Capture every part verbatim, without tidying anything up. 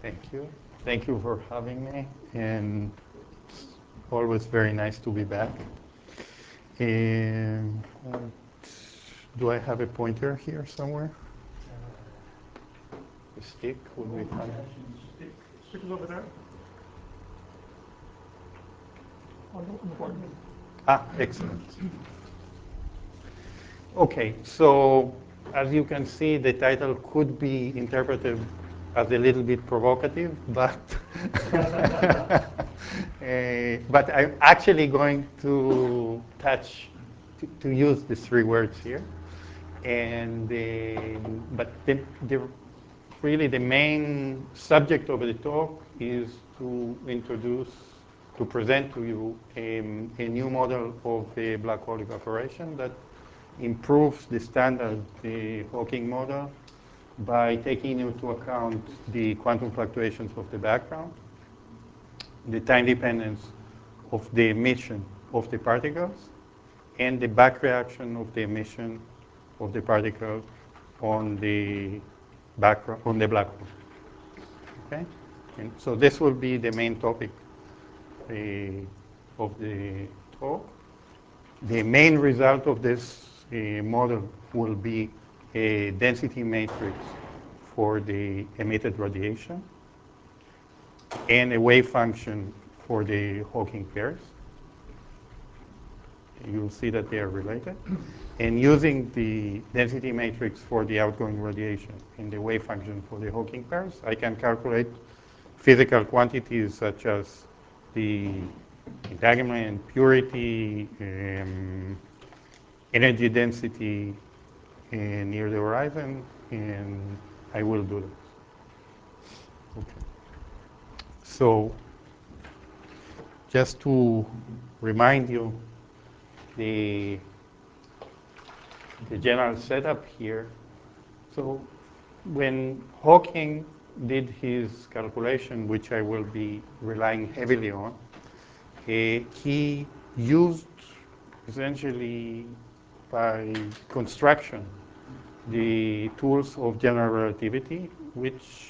Thank you. Thank you for having me, and it's always very nice to be back. And uh, do I have a pointer here somewhere? A stick would be fine. Stick is over there. On the, on the board. Ah, excellent. Okay, so as you can see, the title could be interpreted as a little bit provocative, but uh, but I'm actually going to touch to, to use the three words here, and uh, but the, the, really the main subject of the talk is to introduce to present to you a, a new model of a black hole evaporation that improves the standard the Hawking model by taking into account the quantum fluctuations of the background, the time dependence of the emission of the particles, and the back reaction of the emission of the particles on the background on the black hole. Okay, and so this will be the main topic uh, of the talk. The main result of this uh, model will be a density matrix for the emitted radiation and a wave function for the Hawking pairs. You'll see that they are related. And using the density matrix for the outgoing radiation and the wave function for the Hawking pairs, I can calculate physical quantities such as the entanglement, purity, um, energy density uh, near the horizon, and I will do this. Okay. So just to remind you the, the general setup here. So when Hawking did his calculation, which I will be relying heavily on, uh, he used essentially by construction the tools of general relativity, which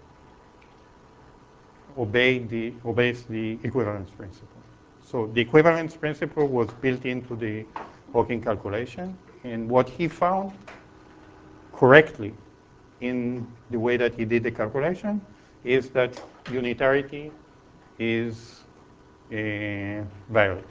obey the, obeys the equivalence principle. So the equivalence principle was built into the Hawking calculation, and what he found correctly in the way that he did the calculation is that unitarity is uh, valid.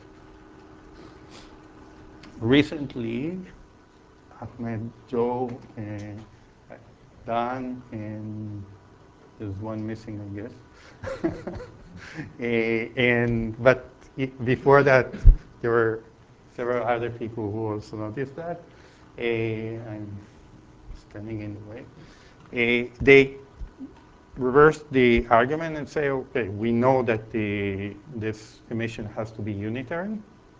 Recently, Ahmed, Joe, uh, Dan, and there's one missing, I guess. uh, and but it, before that, there were several other people who also noticed that. Uh, I'm standing in the way. Uh, they reverse the argument and say, okay, we know that the, this emission has to be unitary.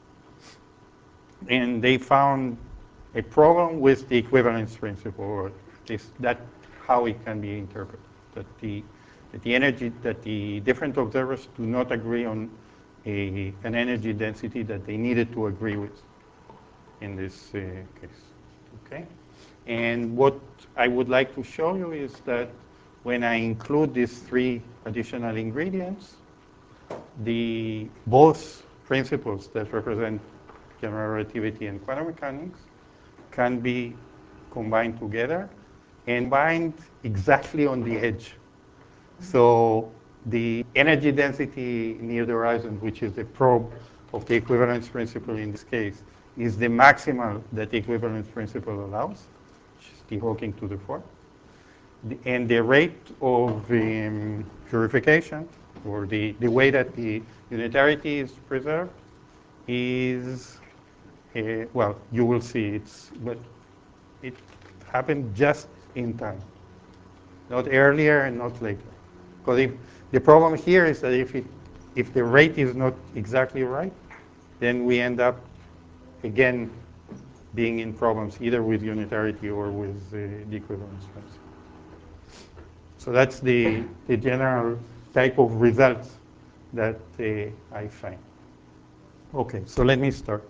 And they found a problem with the equivalence principle, or at least that's how it can be interpreted, that the, that the energy, that the different observers do not agree on a, an energy density that they needed to agree with in this uh, case, okay? And what I would like to show you is that when I include these three additional ingredients, the both principles that represent general relativity and quantum mechanics can be combined together and bind exactly on the edge. So the energy density near the horizon, which is the probe of the equivalence principle in this case, is the maximal that the equivalence principle allows, which is the Hawking to the fourth. The, and the rate of um, purification, or the, the way that the unitarity is preserved, is, uh, well, you will see, it's, but it happened just in time, not earlier and not later. Because if the problem here is that if, it, if the rate is not exactly right, then we end up, again, being in problems either with unitarity or with uh, the equivalence principle. So that's the, the general type of results that uh, I find. Okay, so let me start.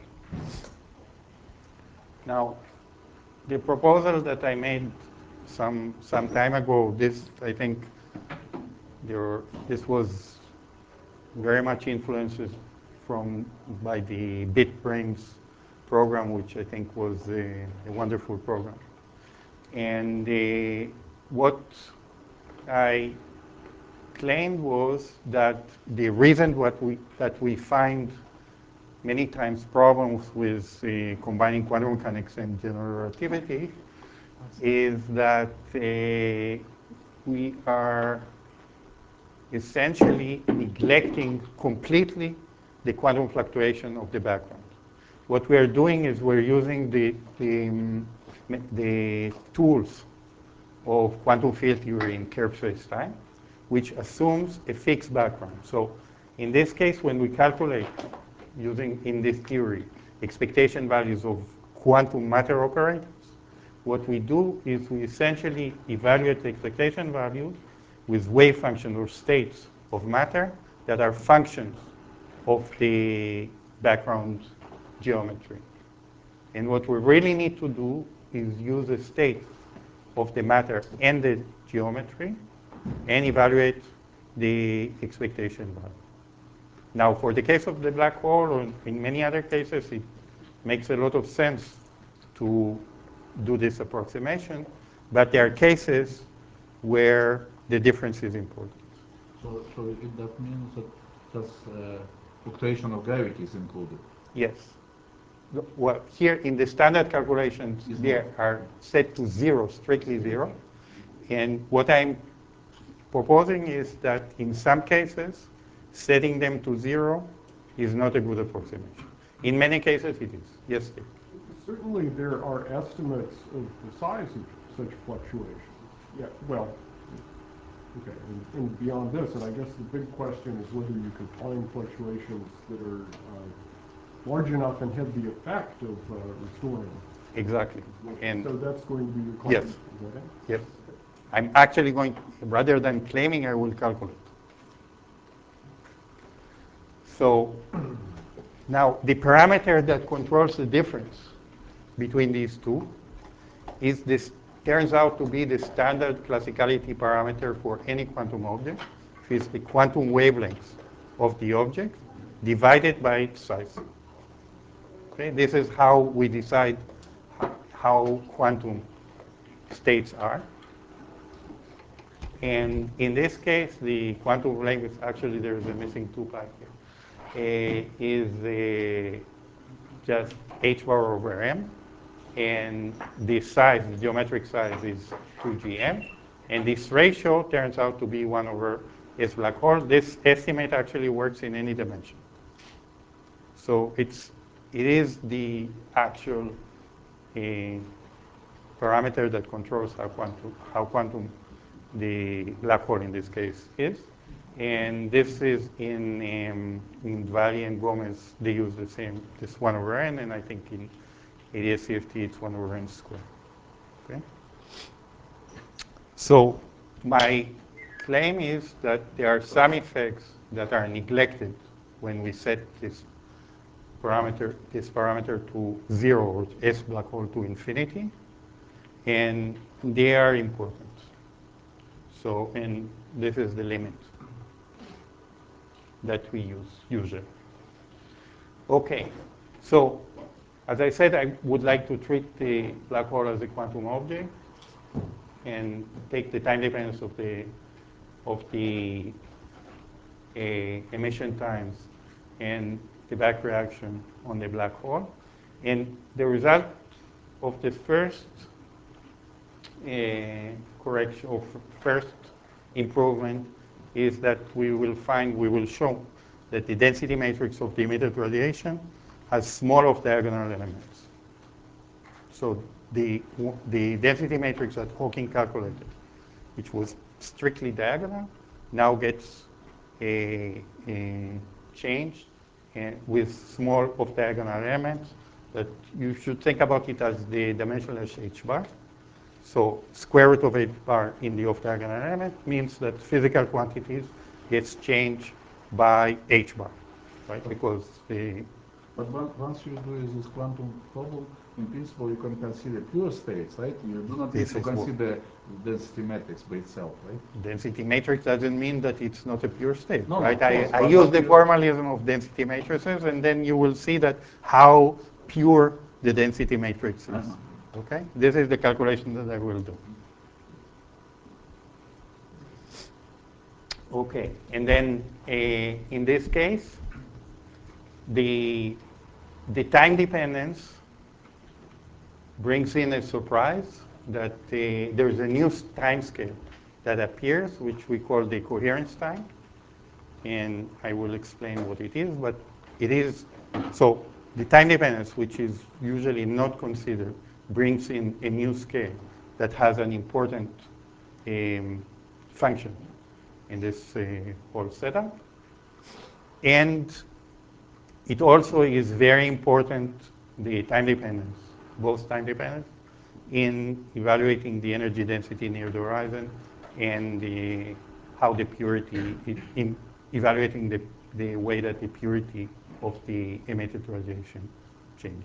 Now, the proposal that I made some, some time ago, this, I think, There, this was very much influenced from by the BitBrains program, which I think was a, a wonderful program. And uh, what I claimed was that the reason what we, that we find many times problems with uh, combining quantum mechanics and general relativity is that uh, we are essentially neglecting completely the quantum fluctuation of the background. What we are doing is we're using the, the, um, the tools of quantum field theory in curved space-time, which assumes a fixed background. So in this case, when we calculate using in this theory expectation values of quantum matter operators, what we do is we essentially evaluate the expectation values with wave functions or states of matter that are functions of the background geometry. And what we really need to do is use a state of the matter and the geometry and evaluate the expectation value. Now, for the case of the black hole, or in many other cases, it makes a lot of sense to do this approximation, but there are cases where the difference is important. So, so it, that means that that's uh, fluctuation of gravity is included. Yes. Well, here in the standard calculations, Is they not. are set to zero, strictly zero. And what I'm proposing is that in some cases, setting them to zero is not a good approximation. In many cases, it is. Yes, Steve? Certainly, there are estimates of the size of such fluctuations. Yeah, well, okay, and, and beyond this, and I guess the big question is whether you can find fluctuations that are uh, large enough and have the effect of uh, restoring. Exactly. And so that's going to be your claim. yes. Is that it? Yes. I'm actually going, rather than claiming, I will calculate. So now the parameter that controls the difference between these two is this, turns out to be the standard classicality parameter for any quantum object, which is the quantum wavelength of the object divided by its size. Okay, this is how we decide how quantum states are. And in this case, the quantum length, actually there's a missing two pi here, uh, is uh, just h bar over m. And the size, the geometric size is two G M. And this ratio turns out to be one over S black hole. This estimate actually works in any dimension. So it's, it is the actual uh, parameter that controls how quantum, how quantum the black hole in this case is. And this is in, um, in Valle and Gomez, they use the same, this one over n, and I think in A D S C F T it's one over n squared. Okay? So my claim is that there are some effects that are neglected when we set this parameter, this parameter to zero, or S black hole to infinity, and they are important. So, and this is the limit that we use usually. Okay, so as I said, I would like to treat the black hole as a quantum object and take the time dependence of the of the uh, emission times and the back reaction on the black hole. And the result of the first uh, correction, or first improvement, is that we will find, we will show that the density matrix of the emitted radiation has small off-diagonal elements. So the, the density matrix that Hawking calculated, which was strictly diagonal, now gets a, a changed and with small off-diagonal elements that you should think about it as the dimensionless H bar. So square root of H bar in the off-diagonal element means that physical quantities gets changed by H bar, right? Because the But once you do this quantum problem, in principle, you can consider pure states, right? You do not need This to is what- consider density matrix by itself, right? Density matrix doesn't mean that it's not a pure state, No, right? of I, course, I but use what the you- formalism of density matrices, and then you will see that how pure the density matrix is. Uh-huh. Okay? This is the calculation that I will do. Okay, and then uh, in this case, the, the time dependence brings in a surprise that uh, there's a new time scale that appears, which we call the coherence time. And I will explain what it is, but it is, so the time dependence, which is usually not considered, brings in a new scale that has an important um, function in this uh, whole setup. And it also is very important, the time dependence, both time dependence, in evaluating the energy density near the horizon and the, how the purity, in evaluating the, the way that the purity of the emitted radiation changes.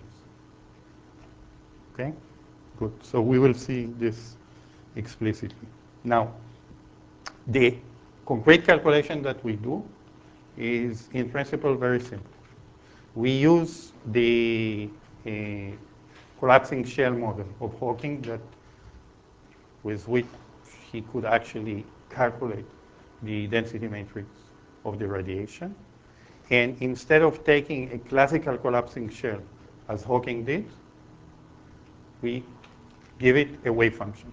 Okay? Good. So we will see this explicitly. Now, the concrete calculation that we do is, in principle, very simple. We use the uh, collapsing shell model of Hawking that with which he could actually calculate the density matrix of the radiation. And instead of taking a classical collapsing shell, as Hawking did, we give it a wave function.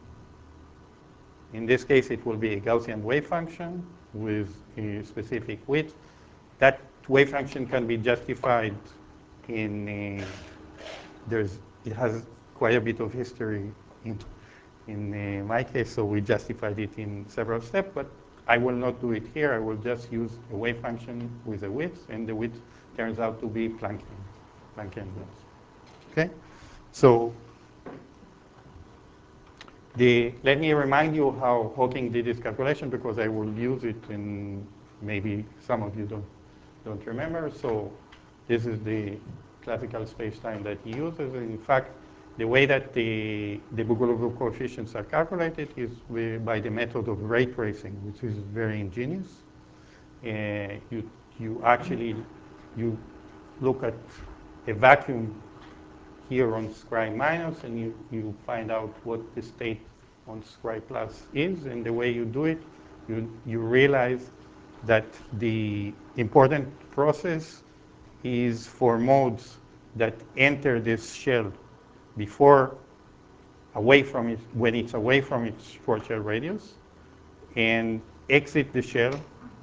In this case, it will be a Gaussian wave function with a specific width. That wave function can be justified in, a, there's, it has quite a bit of history in, in uh, my case, so we justified it in several steps, but I will not do it here. I will just use a wave function with a width, and the width turns out to be Planckian, Planckian width. Okay? So the, let me remind you how Hawking did this calculation, because I will use it in, maybe some of you don't, don't remember. So this is the classical space-time that he uses. In fact, the way that the, the Bogoliubov coefficients are calculated is with, by the method of ray tracing, which is very ingenious. Uh, you, you actually, you look at a vacuum here on Scri minus, and you, you find out what the state on Scri plus is. And the way you do it, you, you realize that the important process is for modes that enter this shell before, away from it, when it's away from its Schwarzschild radius, and exit the shell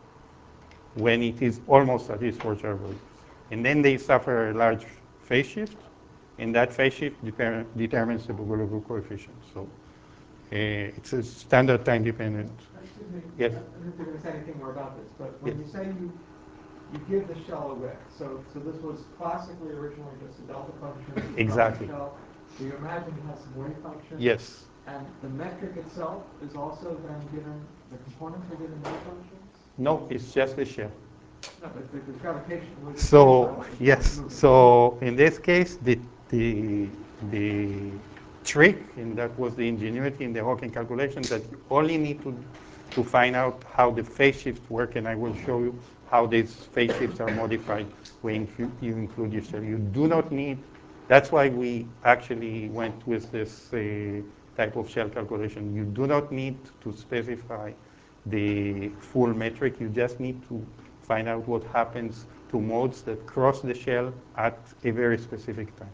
when it is almost at its Schwarzschild radius. And then they suffer a large phase shift, and that phase shift deter determines the Bogoliubov coefficient. So uh, it's a standard time dependent. Excuse me. Yes. I don't know if you're going to say anything more about this, but when Yes. you say you you give the shell a width, so so this was classically originally just a delta function. from the Exactly. Shell. Do you imagine it has some wave function? Yes. And the metric itself is also then given, the components are given wave functions? No, it's just the shell. No, but the, the gravitation. was- So is yes, moving. so in this case, the the the trick, and that was the ingenuity in the Hawking calculation, that you only need to to find out how the phase shifts work, and I will show you how these phase shifts are modified when you include your shell. You do not need. That's why we actually went with this uh, type of shell calculation. You do not need to specify the full metric. You just need to find out what happens to modes that cross the shell at a very specific time.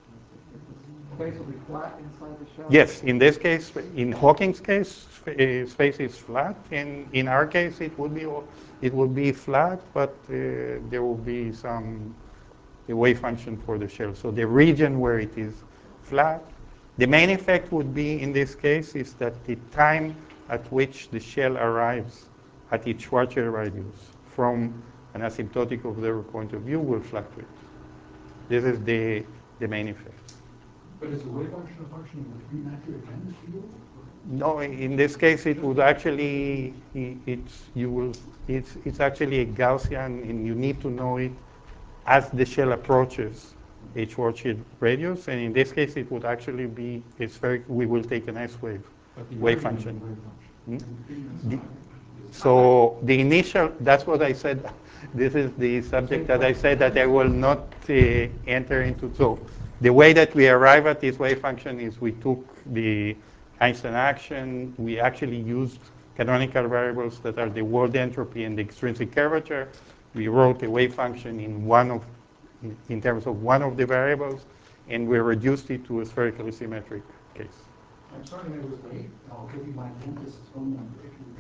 Space will be flat inside the shell? Yes, in this case, in Hawking's case, uh, space is flat, and in our case, it would be it would be flat, but uh, there will be some a wave function for the shell. So the region where it is flat, the main effect would be in this case is that the time at which the shell arrives at its Schwarzschild radius from an asymptotic observer point of view will fluctuate. This is the the main effect. But is the wave function a function of the three-matter attendance field? No, in this case, it would actually, it's, you will, it's, it's actually a Gaussian, and you need to know it as the shell approaches a Schwarzschild radius, and in this case, it would actually be a spheric. We will take an S wave But the wave gradient function. wave function. Hmm? The- So the initial, that's what I said, this is the subject that I said that I will not uh, enter into. So the way that we arrive at this wave function is we took the Einstein action, we actually used canonical variables that are the world entropy and the extrinsic curvature. We wrote a wave function in one of, in, in terms of one of the variables, and we reduced it to a spherically symmetric case. I'm sorry I was late. I'll give you my dentist's phone number if you.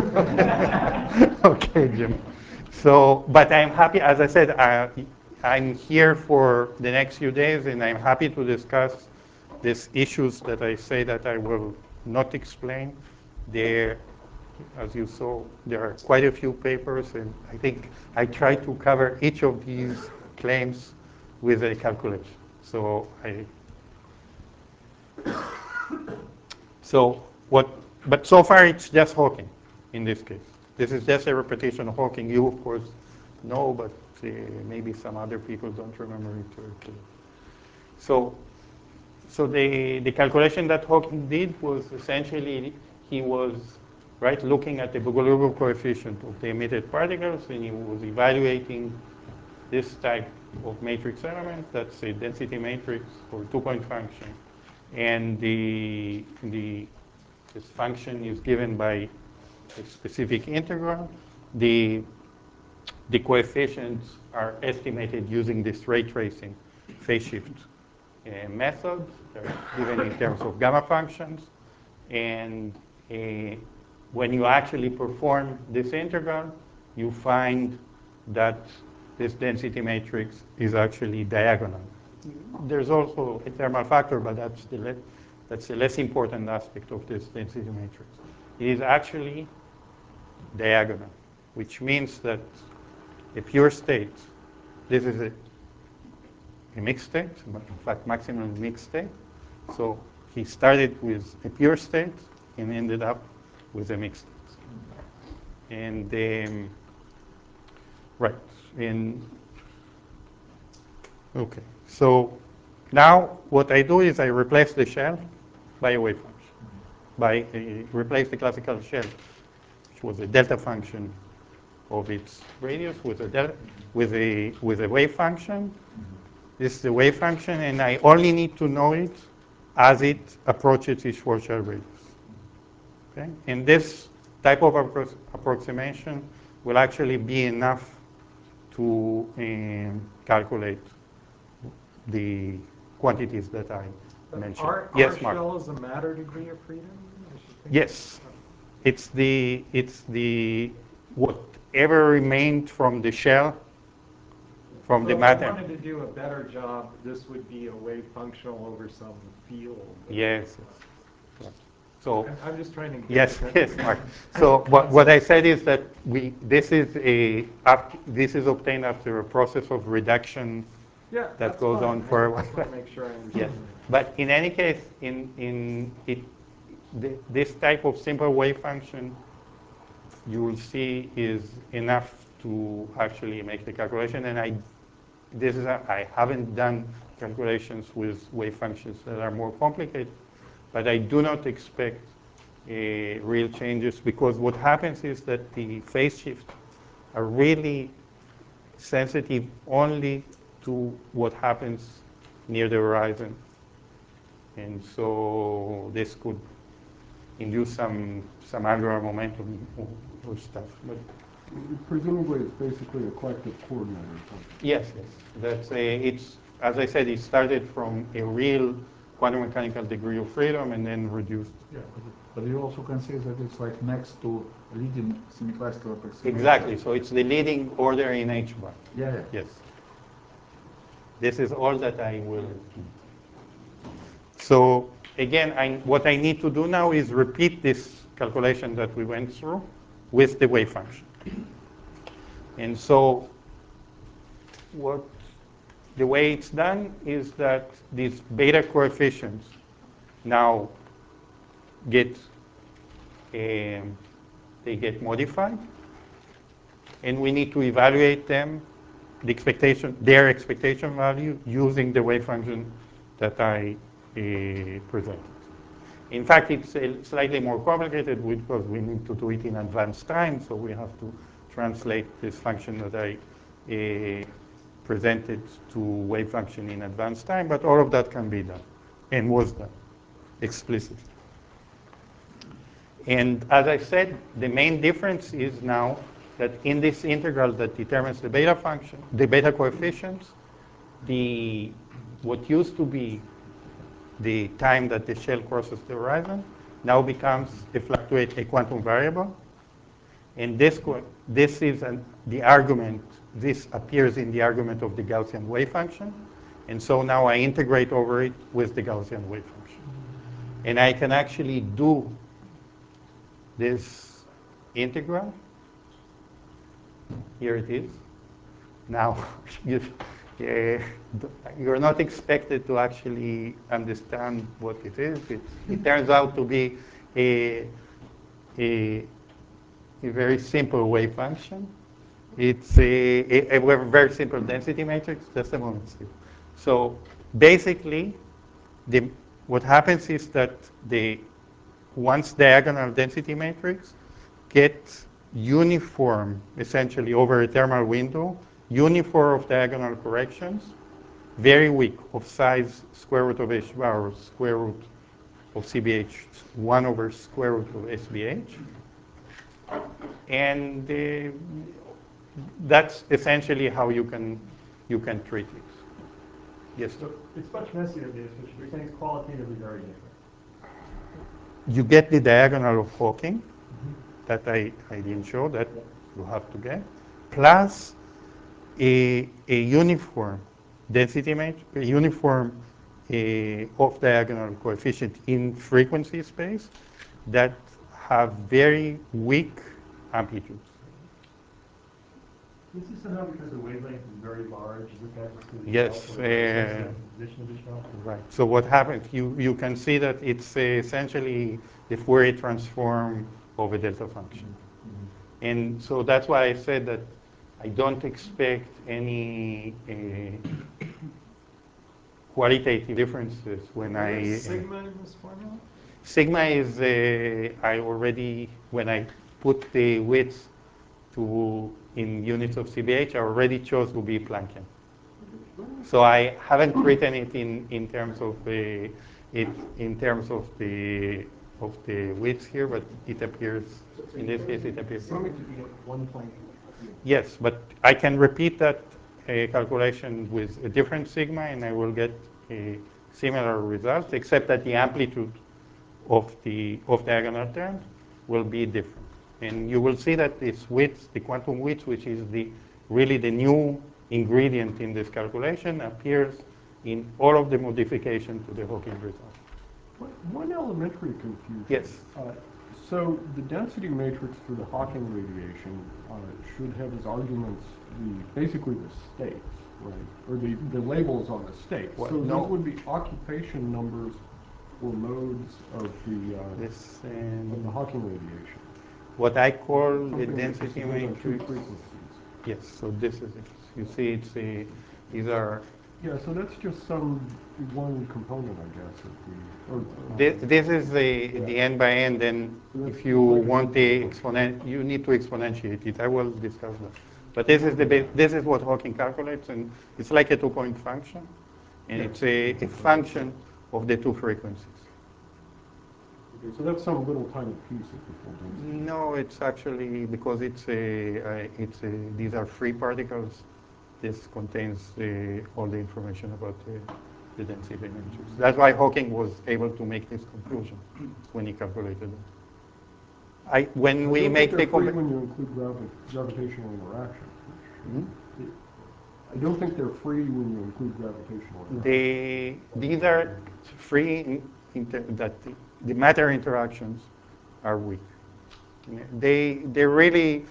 Okay, Jim. So, but I'm happy, as I said, I, I'm here for the next few days, and I'm happy to discuss these issues that I say that I will not explain. There, as you saw, there are quite a few papers, and I think I try to cover each of these claims with a calculation. So I, so what, but so far it's just Hawking in this case. This is just a repetition of Hawking. You, of course, know, but uh, maybe some other people don't remember it very clearly. So, so the, the calculation that Hawking did was essentially he was right looking at the Bogoliubov coefficient of the emitted particles, and he was evaluating this type of matrix element. That's a density matrix or two-point function, and the the this function is given by a specific integral. The, the coefficients are estimated using this ray tracing phase shift uh, method. They're given in terms of gamma functions. And uh, when you actually perform this integral, you find that this density matrix is actually diagonal. There's also a thermal factor, but that's the, le that's the less important aspect of this density matrix. It is actually diagonal, which means that a pure state, this is a, a mixed state, in fact, maximum mixed state. So he started with a pure state and ended up with a mixed state. And, um, right, and, okay. So now what I do is I replace the shell by a wave function, by uh, replace the classical shell, which was a delta function of its radius with a delta, with a with a wave function. This is the wave function, and I only need to know it as it approaches its Schwarzschild radius. Okay, and this type of appro approximation will actually be enough to um, calculate the quantities that I mentioned. Our, yes, our Mark. shell is a matter degree of freedom? I should think? Yes, it's the it's the whatever remained from the shell from So the if I matter. wanted to do a better job, this would be a wave functional over some field. Yes. yes. So I'm, I'm just trying to get yes, that- yes, Mark. So what, what I said is that we this is a up, this is obtained after a process of reduction Yeah, that that's goes fine. on I for a just while. want to make sure I Yes, understand. but in any case, in in it, the, this type of simple wave function, you will see is enough to actually make the calculation. And I, this is a, I haven't done calculations with wave functions that are more complicated, but I do not expect uh, real changes, because what happens is that the phase shifts are really sensitive only to what happens near the horizon. And so this could induce some some angular momentum or, or stuff. But Presumably, it's basically a collective coordinate or something. yes, yes, that's a, it's as I said, it started from a real quantum mechanical degree of freedom and then reduced. Yeah, but, but you also can say that it's like next to leading semiclassical approximation. Exactly. So it's the leading order in H bar. Yeah, yeah. Yes. This is all that I will. So again, I, what I need to do now is repeat this calculation that we went through with the wave function. And so what the way it's done is that these beta coefficients now get um, they get modified, and we need to evaluate them the expectation, their expectation value using the wave function that I uh, presented. In fact, it's uh, slightly more complicated because we need to do it in advanced time, so we have to translate this function that I uh, presented to wave function in advanced time, but all of that can be done and was done explicitly. And as I said, the main difference is now that in this integral that determines the beta function, the beta coefficients, the what used to be the time that the shell crosses the horizon now becomes a fluctuate a quantum variable. And this, this is an, the argument, this appears in the argument of the Gaussian wave function. And so now I integrate over it with the Gaussian wave function. And I can actually do this integral. Here it is. Now, you, uh, you're not expected to actually understand what it is. It, it turns out to be a, a, a very simple wave function. It's a, a, a very simple density matrix. Just a moment, Steve. So basically, the, what happens is that the once diagonal density matrix gets uniform, essentially over a thermal window, uniform of diagonal corrections, very weak, of size square root of h bar or square root of C B H, one over square root of S B H. And uh, that's essentially how you can you can treat it. Yes? So it's much messier than this, which you're saying is qualitatively very different. You get the diagonal of Hawking that I, I didn't show, that you have to get, plus a, a uniform density matrix, a uniform a off-diagonal coefficient in frequency space that have very weak amplitudes. This is somehow because the wavelength is very large, is it that just because Yes, the shell, or uh, the position of the shell? Right. So what happens, you, you can see that it's uh, essentially the Fourier transform of a delta function. Mm-hmm. And so that's why I said that I don't expect any uh, qualitative differences when I... What is sigma in this formula? Sigma is, uh, I already, when I put the width to in units of C B H, I already chose to be Planckian. So I haven't written it in, in terms of the it in terms of the of the width here, but it appears in this case it appears. Sigma to be at one point. Yes, but I can repeat that uh, calculation with a different sigma, and I will get a similar result, except that the amplitude of the off diagonal terms will be different. And you will see that this width, the quantum width, which is the really the new ingredient in this calculation, appears in all of the modification to the Hawking result. One- One elementary confusion. Yes. Uh, So the density matrix for the Hawking radiation uh, should have as arguments the, basically the states, right? Or the, the labels on the states. Well, So no. those would be occupation numbers or modes of the, uh, This, of the um, Hawking radiation. what I call the Something that's density distributed on two matrix. frequencies. Yes, so this is it. You see, it's a, these are, Yeah, so that's just some, one component, I guess, of the, or. um, this, this is the, the n by n, then if you want the exponent, you need to exponentiate it. I will discuss that. But this is the, ba- this is what Hawking calculates, and it's like a two-point function, and it's a, a function of the two frequencies. Okay, so that's some little tiny piece of the full density. No, it's actually, because it's a, uh, it's a, these are free particles, this contains uh, all the information about the, the density matrix. That's why Hawking was able to make this conclusion when he calculated it. I, when I we don't make think the they're free compa- when you include gravi- gravitational interaction. Hmm? I don't think they're free when you include gravitational interaction. They, these are free, in, inter, that the, the matter interactions are weak. They, they're really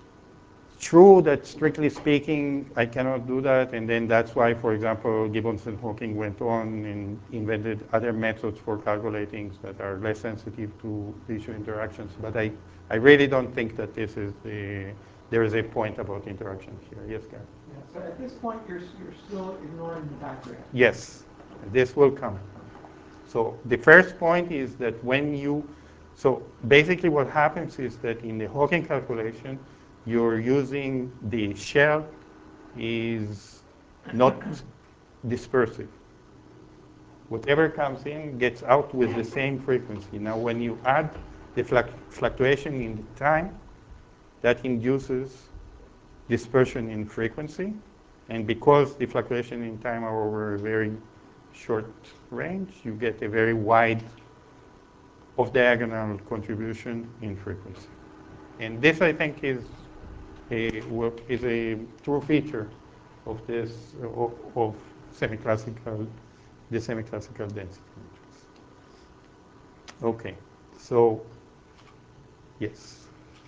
true that strictly speaking, I cannot do that, and then that's why, for example, Gibbons and Hawking went on and invented other methods for calculating that are less sensitive to tissue interactions. But I, I really don't think that this is the, there is a point about interaction here. Yes, Gary? Yeah, so at this point, you're, you're still ignoring the background. Yes, this will come. So the first point is that when you, so basically what happens is that in the Hawking calculation, you're using the shell is not dispersive. Whatever comes in gets out with the same frequency. Now, when you add the fluctuation in the time, that induces dispersion in frequency. And because the fluctuation in time are over a very short range, you get a very wide off-diagonal contribution in frequency. And this, I think, is a, is a true feature of this, of, of semi-classical, the semi-classical density matrix. Okay, so, yes.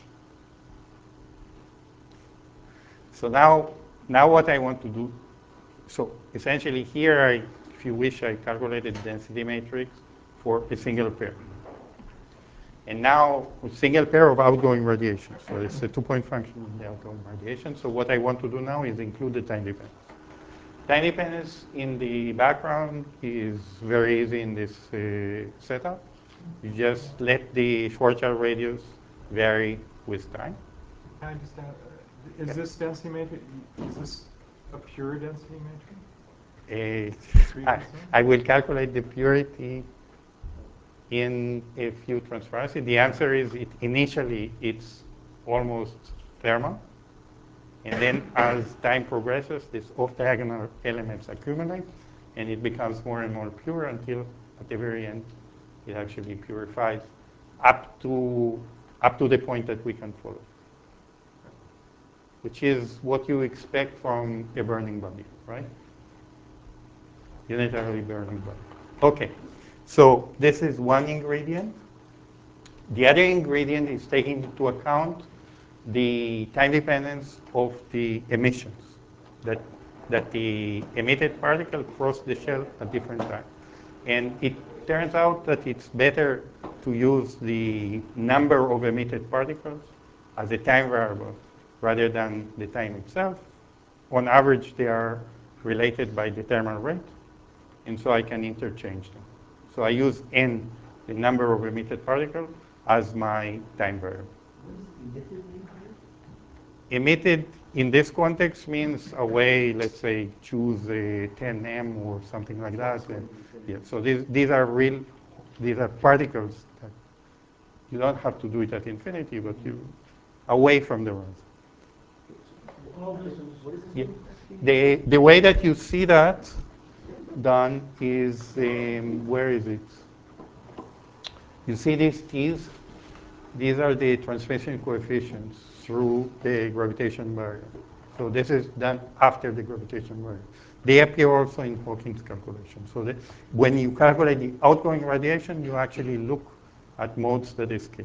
So now, now what I want to do, so essentially here, I, if you wish, I calculated density matrix for a single pair. And now, a single pair of outgoing radiation. So it's a two-point function of the outgoing radiation. So what I want to do now is include the time dependence. Time dependence in the background is very easy in this uh, setup. You just let the Schwarzschild radius vary with time. Can I just add, uh, is this density matrix, is this a pure density matrix? Uh, I, I will calculate the purity in a few transparency. The answer is it initially it's almost thermal. And then as time progresses, these off-diagonal elements accumulate, and it becomes more and more pure until at the very end, it actually purifies up to, up to the point that we can follow, which is what you expect from a burning body, right? Unitarily burning body. Okay, so this is one ingredient. The other ingredient is taking into account the time dependence of the emissions, that, that the emitted particle cross the shell at different times. And it turns out that it's better to use the number of emitted particles as a time variable rather than the time itself. On average, they are related by the thermal rate, and so I can interchange them. So I use n, the number of emitted particles, as my time variable. Emitted in this context means a way, let's say, choose a ten M or something like that. And, yeah, so these, these are real, these are particles. That you don't have to do it at infinity, but you, away from the runs. All this is, Yeah. The, the way that you see that done is, um, where is it? You see these T's? These are the transmission coefficients through the gravitation barrier. So this is done after the gravitation barrier. They appear also in Hawking's calculation. So that when you calculate the outgoing radiation, you actually look at modes that escape.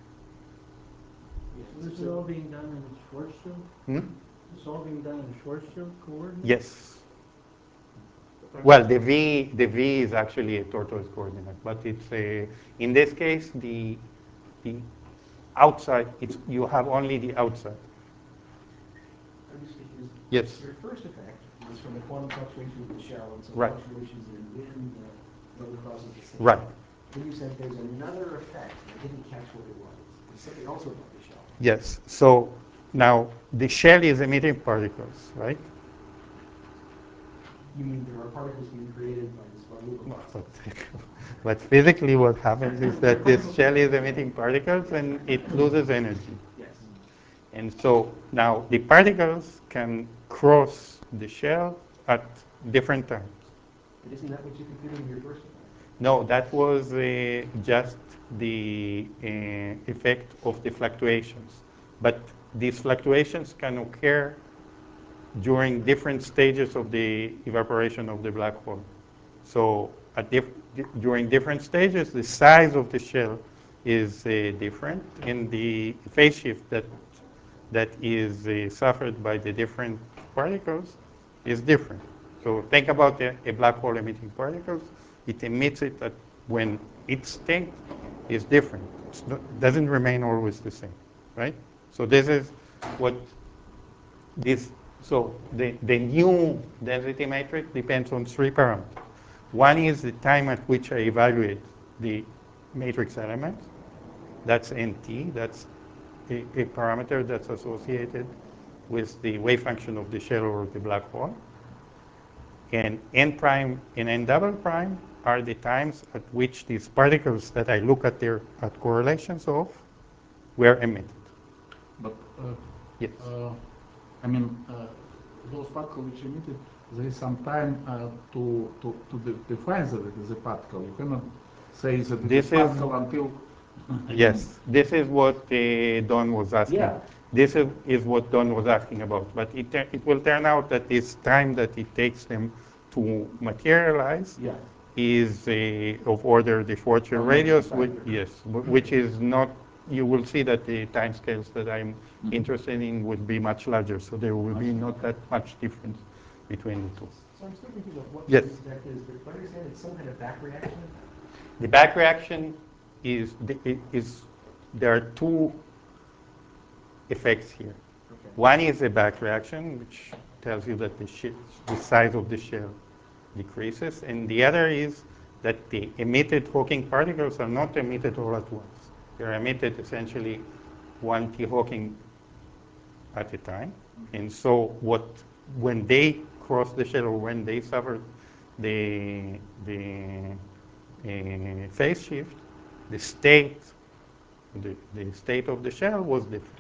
so this is all being done in Schwarzschild? Hmm? It's all being done in Schwarzschild coordinates? Yes. Well, the V, the V is actually a tortoise coordinate, but it's a, in this case, the, the outside, it's, you have only the outside. I'm just confused. Yes. Your first effect was from the quantum fluctuations of the shell and some Right. fluctuations in wind that run across the system. Right. Then you said there's another effect. I didn't catch what it was. There's something also about the shell. Yes. So now the shell is emitting particles, right? You mean there are particles being created by this von Neumann process? But, but physically what happens is that this shell is emitting particles and it loses energy. Yes. And so now the particles can cross the shell at different times. But isn't that what you computed in your first effect? No, that was uh, just the uh, effect of the fluctuations. But these fluctuations can occur during different stages of the evaporation of the black hole. So at dif during different stages, the size of the shell is uh, different, and the phase shift that, that is uh, suffered by the different particles is different. So think about a, a black hole emitting particles. It emits it at when its state is different. It doesn't remain always the same, right? So this is what this, so the, the new density matrix depends on three parameters. One is the time at which I evaluate the matrix element. That's N T. That's a, a parameter that's associated with the wave function of the shell or the black hole. And N prime and N double prime are the times at which these particles that I look at their at correlations of were emitted. But uh, Yes. uh, I mean, uh, those particles which emitted, there is some time uh, to to to de define that it is a particle. You cannot say that it This is is- particle until. Yes, this is what uh, Don was asking. Yeah. This is, is what Don was asking about. But it, it will turn out that this time that it takes them to materialize Yeah. is uh, of order the Fortier Of radius, which, magnitude. yes, wh- which is not, you will see that the time scales that I'm Mhm. interested in would be much larger, so there will be not that much difference between the two. So I'm still confused of what Yes. that is, but if I understand it's some kind of back reaction? The back reaction is, the- is there are two effects here. Okay. One is a back reaction, which tells you that the, sh- the size of the shell decreases, and the other is that the emitted Hawking particles are not emitted all at once. They're emitted essentially one T Hawking at a time. And so what, when they cross the shell or when they suffer the, the uh, phase shift, the state, the, the state of the shell was different.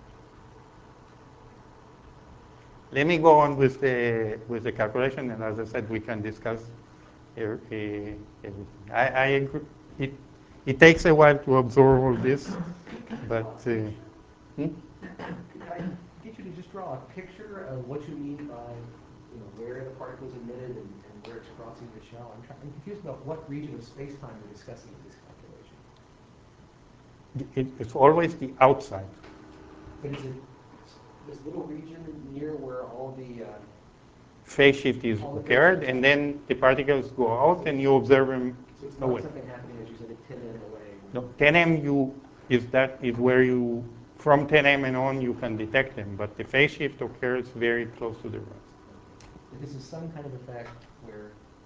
Let me go on with the with the calculation, and as I said, we can discuss er, uh, everything. I, I agree. It it takes a while to absorb all this, but uh, hmm? Could I get you to just draw a picture of what you mean by, you know, where the particle is emitted and, and where it's crossing the shell? I'm, try- I'm confused about what region of space-time we're discussing in this calculation. it, it's always the outside. But is it this little region near where all the, uh, Phase shift is All the occurred, phase and then the particles go out, and you observe them so it's not away. something happening, as you said, at ten M away? No, ten M you is that is where you from ten M and on you can detect them, but the phase shift occurs very close to the rise. But this is some kind of effect where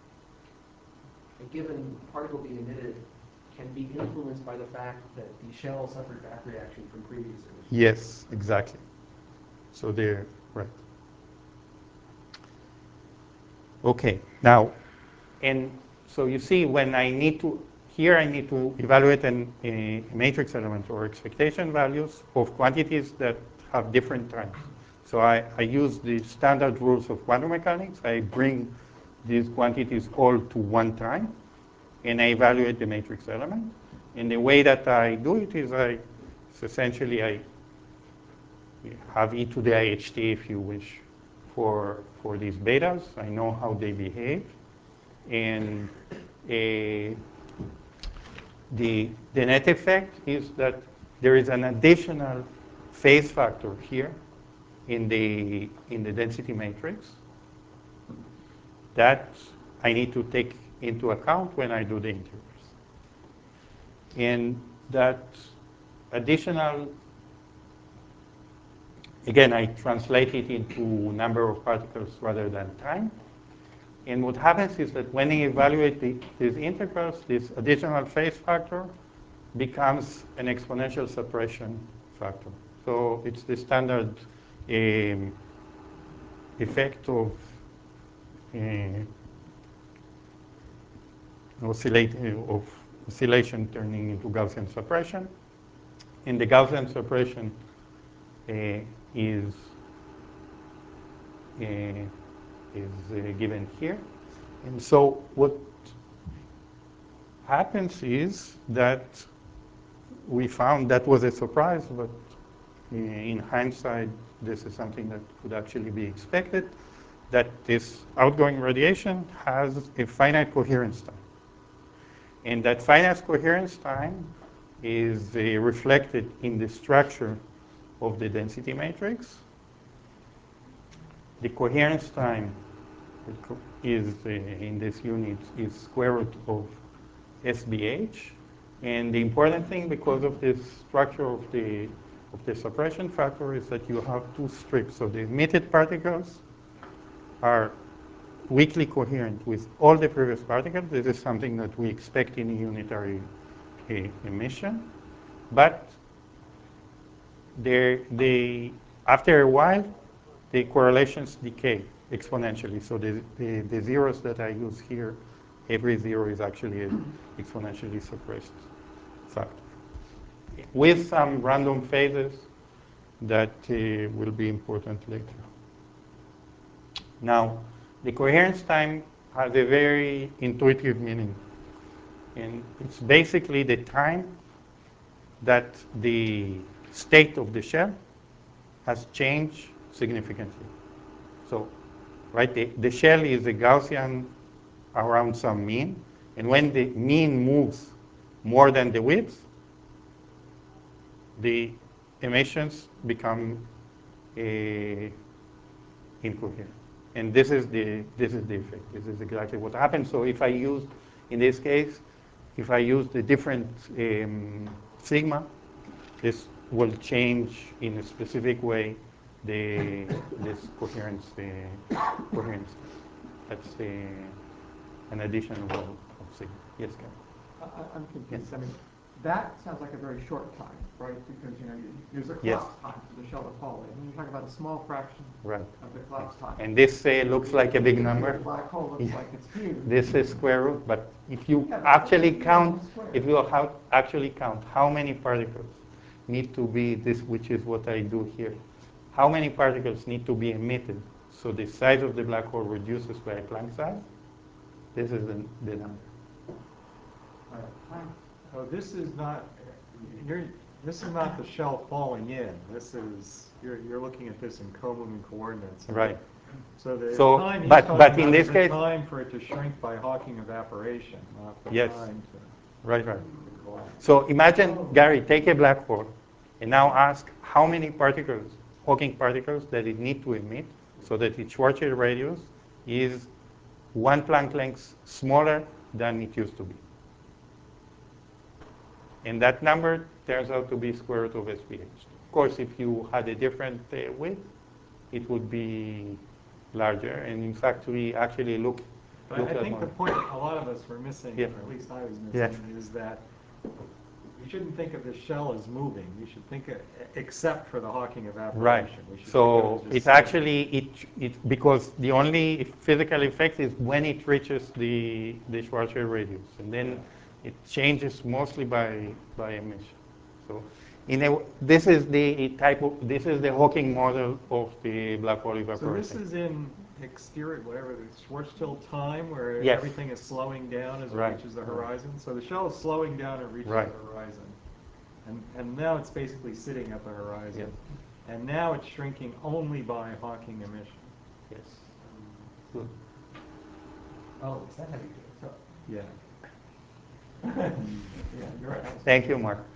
a given particle being emitted can be influenced by the fact that the shell suffered back reaction from previous emissions. Yes, exactly. So they're right. Okay, now, and so you see when I need to, here I need to evaluate an, a matrix element or expectation values of quantities that have different times. So I, I use the standard rules of quantum mechanics. I bring these quantities all to one time, and I evaluate the matrix element. And the way that I do it is I, it's essentially I have e to the I H T, if you wish, for, for these betas. I know how they behave. And a, the, the net effect is that there is an additional phase factor here in the, in the density matrix that I need to take into account when I do the integrals. And that additional, again, I translate it into number of particles rather than time. And what happens is that when I evaluate the, these integrals, this additional phase factor becomes an exponential suppression factor. So it's the standard um, effect of uh, oscillate, of oscillation turning into Gaussian suppression. And the Gaussian suppression uh, is uh, is uh, given here. And so what happens is that we found that was a surprise, but uh, in hindsight, this is something that could actually be expected, that this outgoing radiation has a finite coherence time. And that finite coherence time is uh, reflected in the structure of the density matrix. The coherence time is, uh, in this unit, is square root of S B H. And the important thing, because of this structure of the, of the suppression factor is that you have two strips. So the emitted particles are weakly coherent with all the previous particles. This is something that we expect in a unitary uh, emission. But they, they, after a while, the correlations decay exponentially. So the, the, the zeros that I use here, every zero is actually an exponentially suppressed factor, with some random phases that uh, will be important later. Now, the coherence time has a very intuitive meaning. And it's basically the time that the state of the shell has changed significantly. So, right, the, the shell is a Gaussian around some mean. And when the mean moves more than the width, the emissions become uh, incoherent. And this is the this is the effect. This is exactly what happens. So if I use, in this case, if I use the different um, sigma, this will change in a specific way the this coherence uh, coherence. That's uh, an addition of, of sigma. Yes, Ken. I- I- I'm confused. I mean, that sounds like a very short time, right? Because, you know, you- there's a Yes. collapse time for the shell to fall in. And you're talking about a small fraction Right. of the collapse time. And this uh, looks like a big The number. black hole looks Yeah. like it's huge. This is square root, but if you Yeah, but actually it's count, square. if you ha- actually count how many particles need to be this, which is what I do here, how many particles need to be emitted so the size of the black hole reduces by a Planck size, this is the, the number. All right. Oh, this is not, you're, this is not the shell falling in. This is, you're, you're looking at this in co-moving coordinates. Right. So the So, time he's but- talking but in about this is case- the time for it to shrink by Hawking evaporation, not the Yes. time to Right, right. collapse. So imagine, Gary, take a black hole and now ask how many particles, Hawking particles, that it need to emit so that its Schwarzschild radius is one Planck length smaller than it used to be. And that number turns out to be square root of S P H. Of course, if you had a different uh, width, it would be larger. And in fact, we actually look. But look I at think the one. point a lot of us were missing, Yeah. or at least I was Yeah. missing, is that we shouldn't think of the shell as moving. We should think, of, except for the Hawking evaporation. Right. We should So think of it as it just actually, it, it, because the only physical effect is when it reaches the, the Schwarzschild radius. And then it changes mostly by, by emission. So in a, this is the type of, this is the Hawking model of the black hole So evaporation. this is in exterior, whatever, the Schwarzschild time, where Yes. everything is slowing down as it Right. reaches the horizon. So the shell is slowing down and reaches Right. the horizon. And, and now it's basically sitting at the horizon. Yes. And now it's shrinking only by Hawking emission. Yes. Good. Oh, is that how you do it? So, Yeah. yeah, you're right. Thank you, Mark.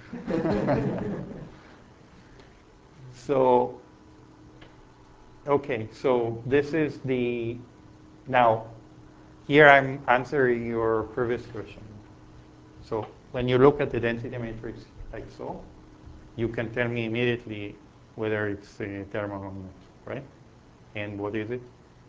So, okay, so this is the, now, here I'm answering your previous question. So when you look at the density matrix like so, you can tell me immediately whether it's uh, thermal or not, right? And what is it?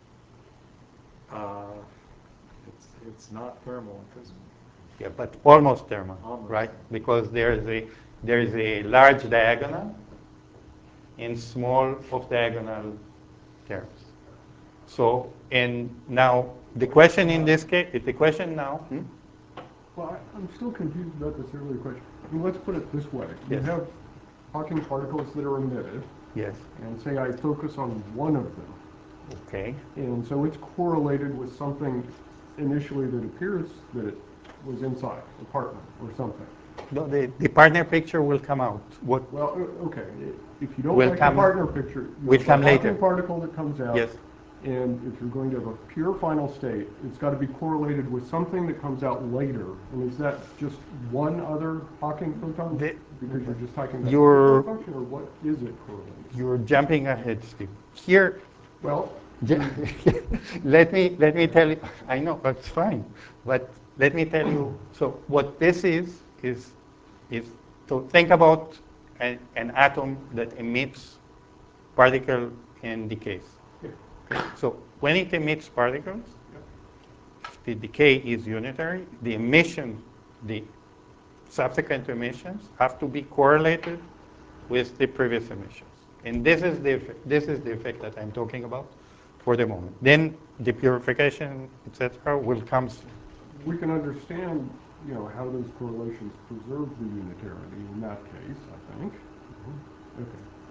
Uh, it's, it's not thermal because Yeah, but almost thermal, Almost. right? Because there is a there is a large diagonal and small off diagonal terms. So, and now the question in this case, the question now, hmm? Well, I- I'm still confused about this earlier question. I mean, let's put it this way. You Yes. have Hawking particles that are emitted, Yes, and say I focus on one of them. okay, And so it's correlated with something initially that appears that it was inside, a partner or something. no, the, the partner picture will come out. What? Well, o- okay, i- if you don't Will like the come- partner picture, you will have come a later. Hawking particle that comes out. Yes. And if you're going to have a pure final state, it's got to be correlated with something that comes out later. And is that just one other Hawking photon? The- Because you're just talking about Your- the function, or what is it correlated? You're jumping ahead, Steve. Here, Well, yeah, let me let me tell you. I know that's fine, but let me tell you. So what this is is is to think about an, an atom that emits particle and decays. Okay? So when it emits particles, the decay is unitary. The emission, the subsequent emissions have to be correlated with the previous emissions. And this is the effect, this is the effect that I'm talking about for the moment. Then the purification, et cetera, will come. We can understand, you know, how those correlations preserve the unitarity in that case, I think. Okay.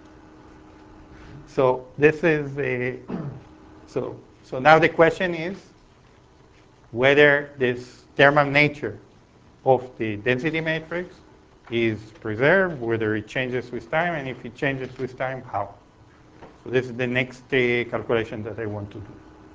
So this is a, so, so now the question is whether this thermal nature of the density matrix is preserved, whether it changes with time, and if it changes with time, how. So this is the next uh, calculation that I want to do.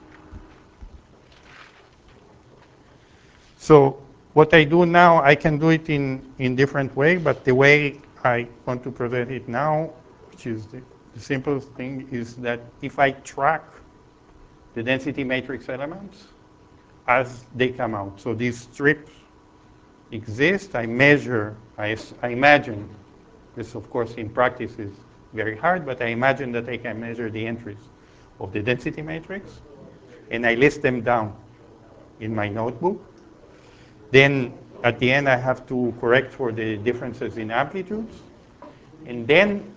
So what I do now, I can do it in, in different way, but the way I want to present it now, which is the, the simplest thing, is that if I track the density matrix elements as they come out, so these strips exist, I measure, I, I imagine, this of course in practice is very hard, but I imagine that I can measure the entries of the density matrix, and I list them down in my notebook. Then at the end I have to correct for the differences in amplitudes, and then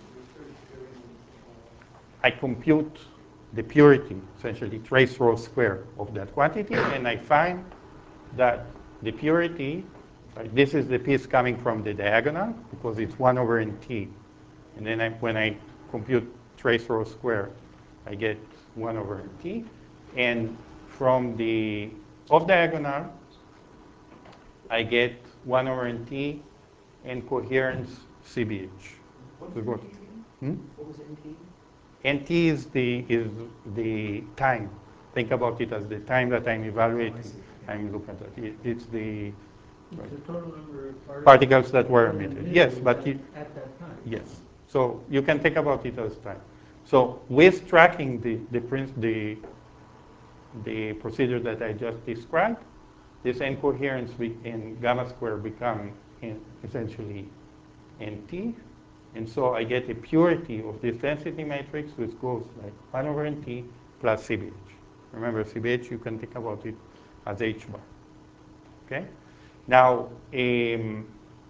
I compute the purity, essentially trace rho square of that quantity, and I find that the purity, right, this is the piece coming from the diagonal because it's one over n t. And then I, when I compute trace rho square, I get one over n t. And from the off diagonal, I get one over n t and coherence C B H. What So was what- N T again? Hmm? What was N T? N T is the, is the time. Think about it as the time that I'm evaluating. I'm looking at it. It- It's the The total number of particles. particles that were emitted. Yes, but at, it, at that time. yes. So you can think about it as time. So with tracking the, the, prin- the, the procedure that I just described, this N coherence be, in gamma square become in essentially N T. And so I get a purity of this density matrix, which goes like one over N T plus C B H. Remember, C B H, you can think about it as H bar. Okay? Now, um,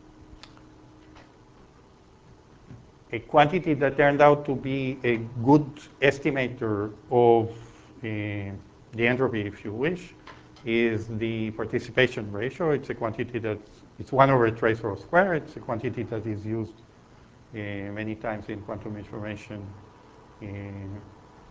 a quantity that turned out to be a good estimator of uh, the entropy, if you wish, is the participation ratio. It's a quantity that's, it's one over trace rho square. It's a quantity that is used uh, many times in quantum information in,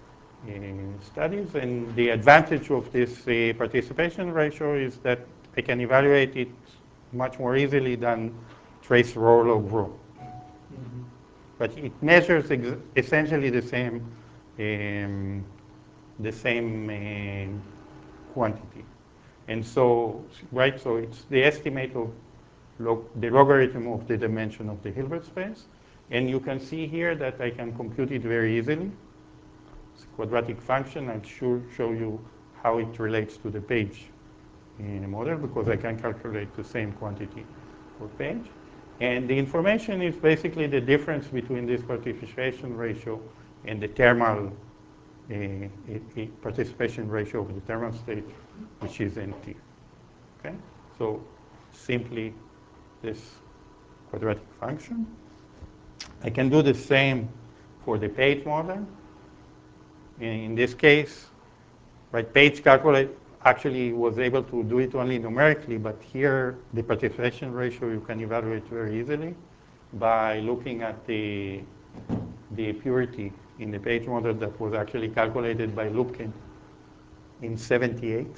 in studies. And the advantage of this uh, participation ratio is that I can evaluate it much more easily than trace rho log rho. Mm-hmm. But it measures ex essentially the same, um, the same uh, quantity. And so, right, so it's the estimate of log the logarithm of the dimension of the Hilbert space. And you can see here that I can compute it very easily. It's a quadratic function. I'll show, show you how it relates to the page in a model because I can calculate the same quantity for page. And the information is basically the difference between this participation ratio and the thermal uh, i- i- participation ratio of the thermal state, which is N T. Okay? So simply this quadratic function. I can do the same for the page model. In, in this case, right, Page calculate actually was able to do it only numerically, but here the participation ratio you can evaluate very easily by looking at the, the purity in the Page model that was actually calculated by Lupkin in seventy-eight.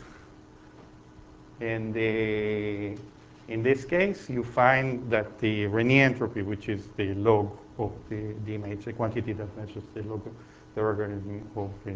And the, in this case, you find that the Rényi entropy, which is the log of the, the image, the quantity that measures the log, the logarithm of the,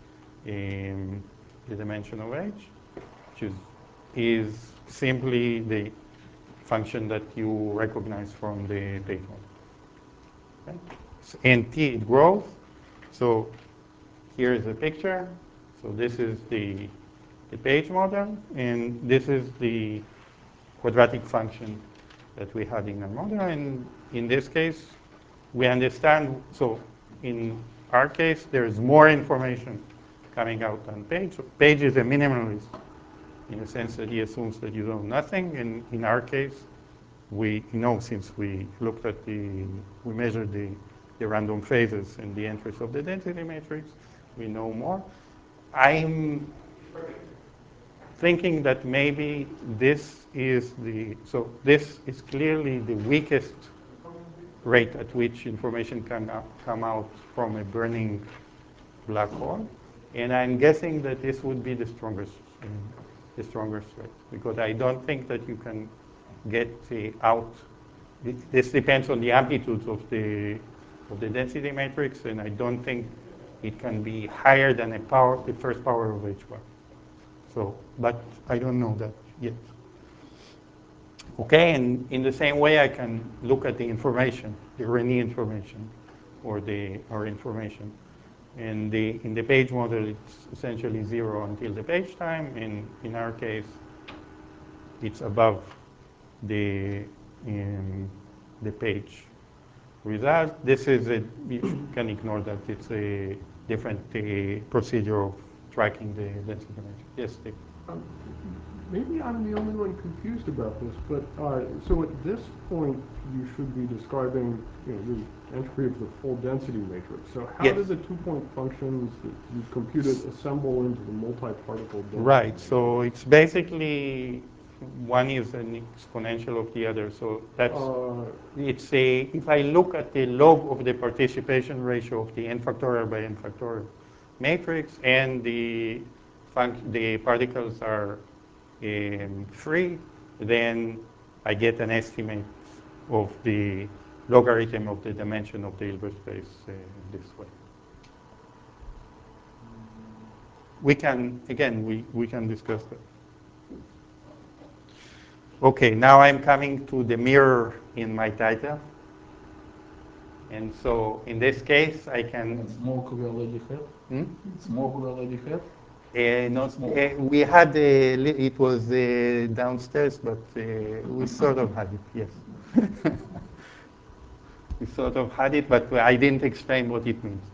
um, the dimension of H, which is, is simply the function that you recognize from the Page model. Okay? So N T, it grows. So here is a picture. So this is the, the Page model, and this is the quadratic function that we had in our model. And in this case, we understand, so in our case, there's more information coming out on Page. So Page is a minimalist in the sense that he assumes that you know nothing. And in our case, we know, since we looked at the, we measured the, the random phases and the entries of the density matrix, we know more. I'm thinking that maybe this is the, so this is clearly the weakest rate at which information can out, come out from a burning black hole. And I'm guessing that this would be the strongest, um, the strongest rate, because I don't think that you can get uh, out. It, this depends on the amplitudes of the of the density matrix, and I don't think it can be higher than a power, the first power of H bar. So, but I don't know that yet. Okay, and in the same way, I can look at the information, the Rényi information, or the our information. And the, in the Page model, it's essentially zero until the page time. And in our case, it's above the um, the page result. This is a, you can ignore that. It's a different uh, procedure of tracking the density matrix. Yes, Steve. Um, Maybe I'm the only one confused about this, but uh, so at this point, you should be describing, you know, the entropy of the full density matrix. So how Yes. do the two-point functions that you computed assemble into the multi-particle density Right. matrix? So it's basically one is an exponential of the other. So that's Uh, it's a. If I look at the log of the participation ratio of the n factorial by n factorial matrix, and the func- the particles are um, free, then I get an estimate of the logarithm of the dimension of the Hilbert space uh, this way. We can, again, we, we can discuss that. Okay, now I'm coming to the mirror in my title. And so in this case, I can... And smoke we already had. Hmm? Smoke we already had. Uh, not, Smoke. uh, we had, a, li- it was uh, downstairs, but uh, we sort of had it, yes. We sort of had it, but I didn't explain what it means.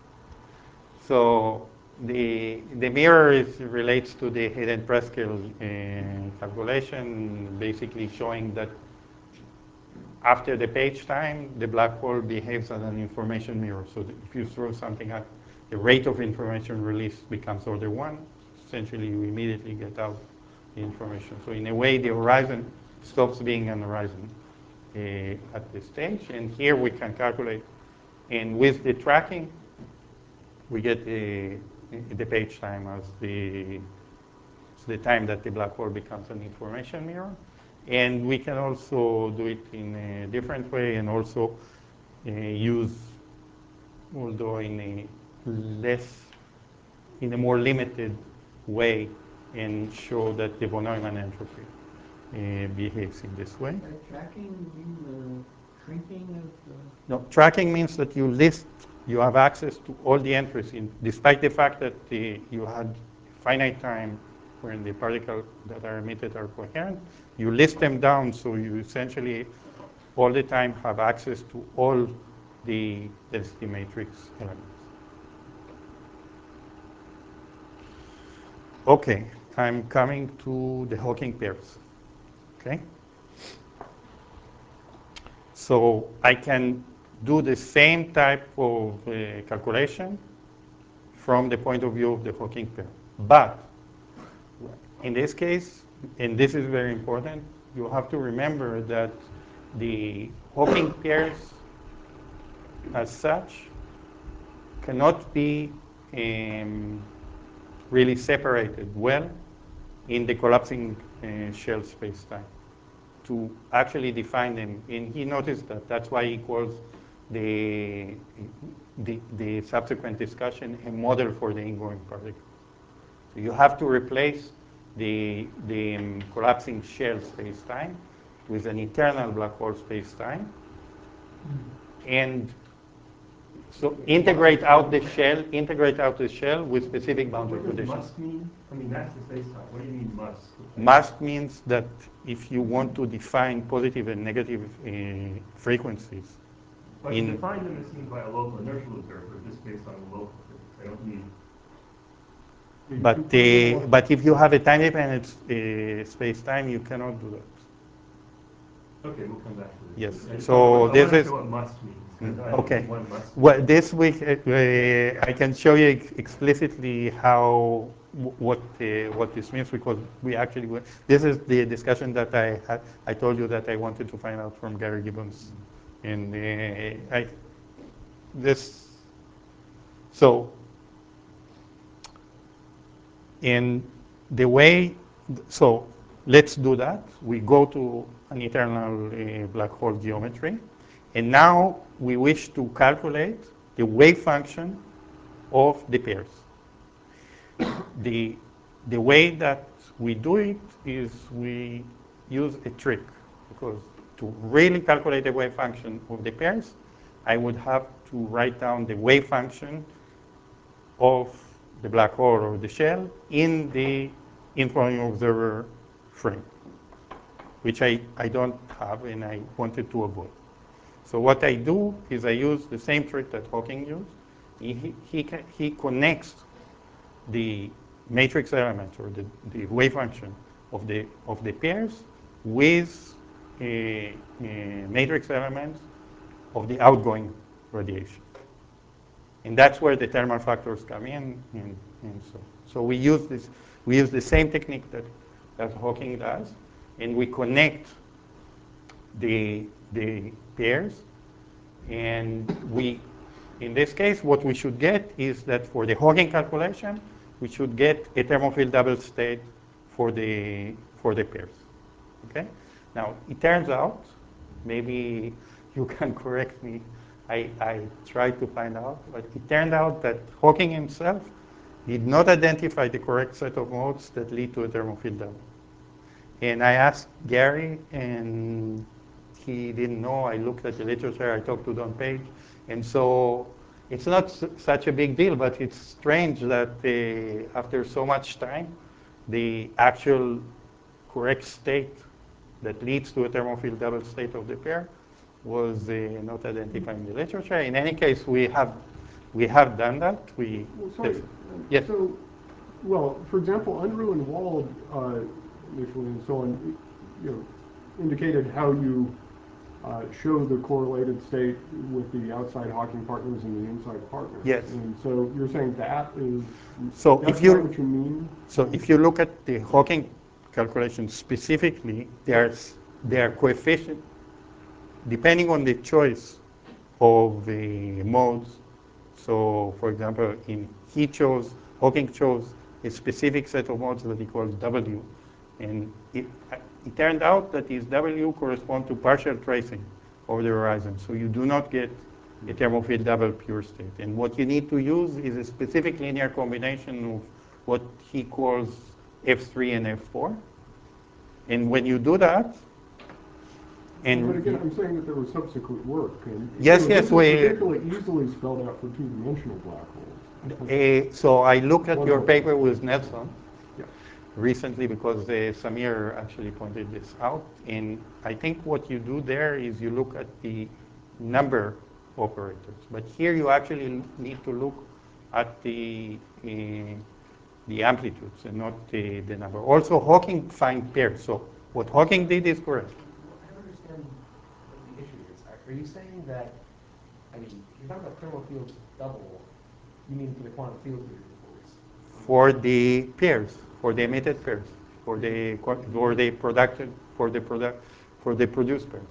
So the, the mirror is, relates to the Hayden-Preskel uh, calculation, basically showing that after the page time, the black hole behaves as an information mirror. So that if you throw something at the rate of information release becomes order one. Essentially, you immediately get out the information. So in a way, the horizon stops being an horizon uh, at this stage. And here we can calculate. And with the tracking, we get the, the page time as the, the time that the black hole becomes an information mirror. And we can also do it in a different way and also uh, use, although in a less, in a more limited way, and show that the von Neumann entropy uh, behaves in this way. By tracking, you mean the shrinking of the... No, tracking means that you list, you have access to all the entries, in, despite the fact that the, you had finite time when the particles that are emitted are coherent. You list them down, so you essentially all the time have access to all the density matrix elements. Okay, I'm coming to the Hawking pairs. Okay? So I can do the same type of uh, calculation from the point of view of the Hawking pair. But in this case, and this is very important, you have to remember that the Hawking pairs as such cannot be um, really separated well in the collapsing uh, shell space-time to actually define them. And he noticed that. That's why he calls the, the, the subsequent discussion a model for the ingoing particle. So you have to replace the, the um, collapsing shell space-time with an eternal black hole space-time. And so integrate out the shell, integrate out the shell with specific boundary What does conditions. must mean? I mean, that's the space-time. What do you mean must? Must means that if you want to define positive and negative uh, frequencies But in, define them as seen by a local inertial observer, just based on the local physics. I don't need. but, uh, but if you have a time-dependent uh, space-time, you cannot do that. Okay, we'll come back to this. Yes. And So I this wanna is- say what must means. 'Cause Mm, I don't okay. think one must. Well, this week uh, uh, I can show you ex- explicitly how wh- what uh, what this means, because we actually went, this is the discussion that I had. I told you that I wanted to find out from Gary Gibbons, and uh, I this so in the way so let's do that. We go to an eternal uh, black hole geometry. And now we wish to calculate the wave function of the pairs. The, the way that we do it is we use a trick, because to really calculate the wave function of the pairs, I would have to write down the wave function of the black hole or the shell in the influence observer frame, which I, I don't have and I wanted to avoid. So what I do is I use the same trick that Hawking used. He, he, he connects the matrix element or the, the wave function of the, of the pairs with a, a matrix element of the outgoing radiation. And that's where the thermal factors come in. And, and so, so we use this, we use the same technique that, that Hawking does, and we connect the, the pairs. And we, in this case, what we should get is that for the Hawking calculation, we should get a thermophile double state for the, for the pairs. Okay? Now, it turns out, maybe you can correct me, I, I tried to find out, but it turned out that Hawking himself did not identify the correct set of modes that lead to a thermophile double. And I asked Gary, and he didn't know. I looked at the literature, I talked to Don Page. And so it's not s- such a big deal, but it's strange that uh, after so much time, the actual correct state that leads to a thermophile double state of the pair was uh, not identified in the literature. In any case, we have, we have done that. We, Well, sorry. def- um, yes. So, well, for example, Unruh and Wald, uh, initially and so on, you know, indicated how you uh, show the correlated state with the outside Hawking partners and the inside partners. Yes. And so you're saying that is, So that's if you- not what you mean? So if you look at the Hawking calculation specifically, there's their coefficient, depending on the choice of the modes. So for example, in he chose, Hawking chose a specific set of modes that he calls W. And it, it turned out that these W correspond to partial tracing over the horizon. So you do not get a thermophile double pure state. And what you need to use is a specific linear combination of what he calls F three and F four. And when you do that, and But again, I'm saying that there was subsequent work. And, Yes, you know, yes, this is we- particularly easily spelled out for two-dimensional black holes. uh, so I looked at One your more. paper with Nelson Yeah. recently because uh, Samir actually pointed this out. And I think what you do there is you look at the number operators. But here you actually need to look at the uh, the amplitudes and not the, the number. Also, Hawking find pairs. So what Hawking did is correct. I don't understand what the issue is. Are are you saying that, I mean, if you're talking about thermal fields double, you mean for the quantum field theory, of course? For the pairs, for the emitted pairs, for the qua- for the production, for the product, for the produced pairs.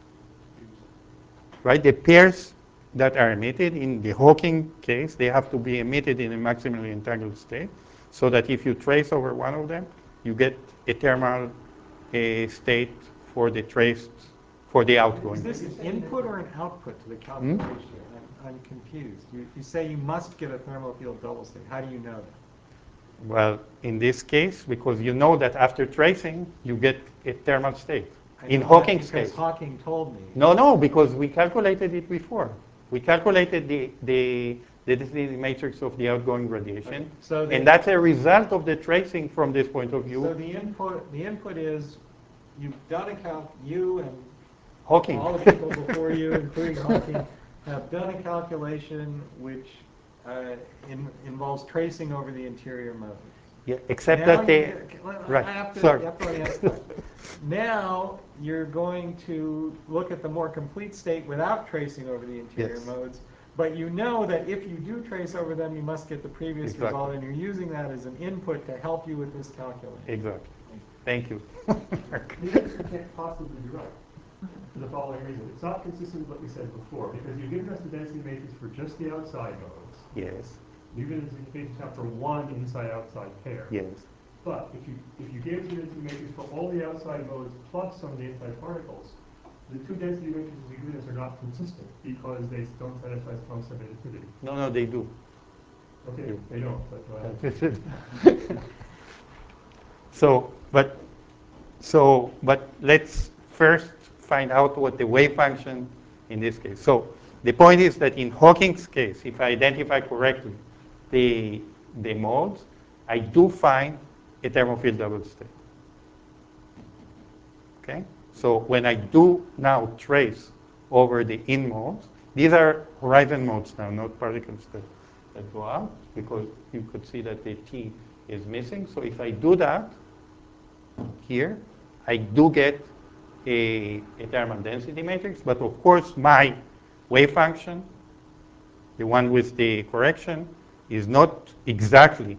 Right, the pairs that are emitted in the Hawking case, they have to be emitted in a maximally entangled state, so that if you trace over one of them, you get a thermal uh, state for the traced, for the Is outgoing. this an input or an output to the Hmm? calculation? I'm, I'm confused. You, you say you must get a thermal field double state. How do you know that? Well, in this case, because you know that after tracing, you get a thermal state. I In know that Hawking's because case. Hawking told me. No, no, because we calculated it before. We calculated the, the, the density matrix of the outgoing radiation. Okay, so the- and that's a result of the tracing from this point of So view. the input, the input is, you've done a calc, you and Hawking. all the people before you, including Hawking, have done a calculation which uh, in, involves tracing over the interior modes. Yeah, except Now that they, you- well, right, I have to, sorry. you have to let me ask that. Now, you're going to look at the more complete state without tracing over the interior Yes. modes, but you know that if you do trace over them, you must get the previous Exactly. result, and you're using that as an input to help you with this calculation. Exactly. Thank you. The answer can't possibly be right, for the following reason. It's not consistent with what we said before, because you've given us the density matrix for just the outside modes. Yes, You've given us the matrix now for one inside-outside pair. yes. But if you, if you gave us the density matrix for all the outside modes plus some of the inside particles, the two density matrices you've given us are not consistent because they don't satisfy strong subadditivity. No, no, they do. Okay, they don't, but, uh, This is- So, but, so, but let's first find out what the wave function in this case. So the point is that in Hawking's case, if I identify correctly the, the modes, I do find a thermophile double state. Okay? So when I do now trace over the in modes, these are horizon modes now, not particles that, that go out, because you could see that the T is missing. So if I do that here, I do get a, a thermal density matrix, but of course my wave function, the one with the correction, is not exactly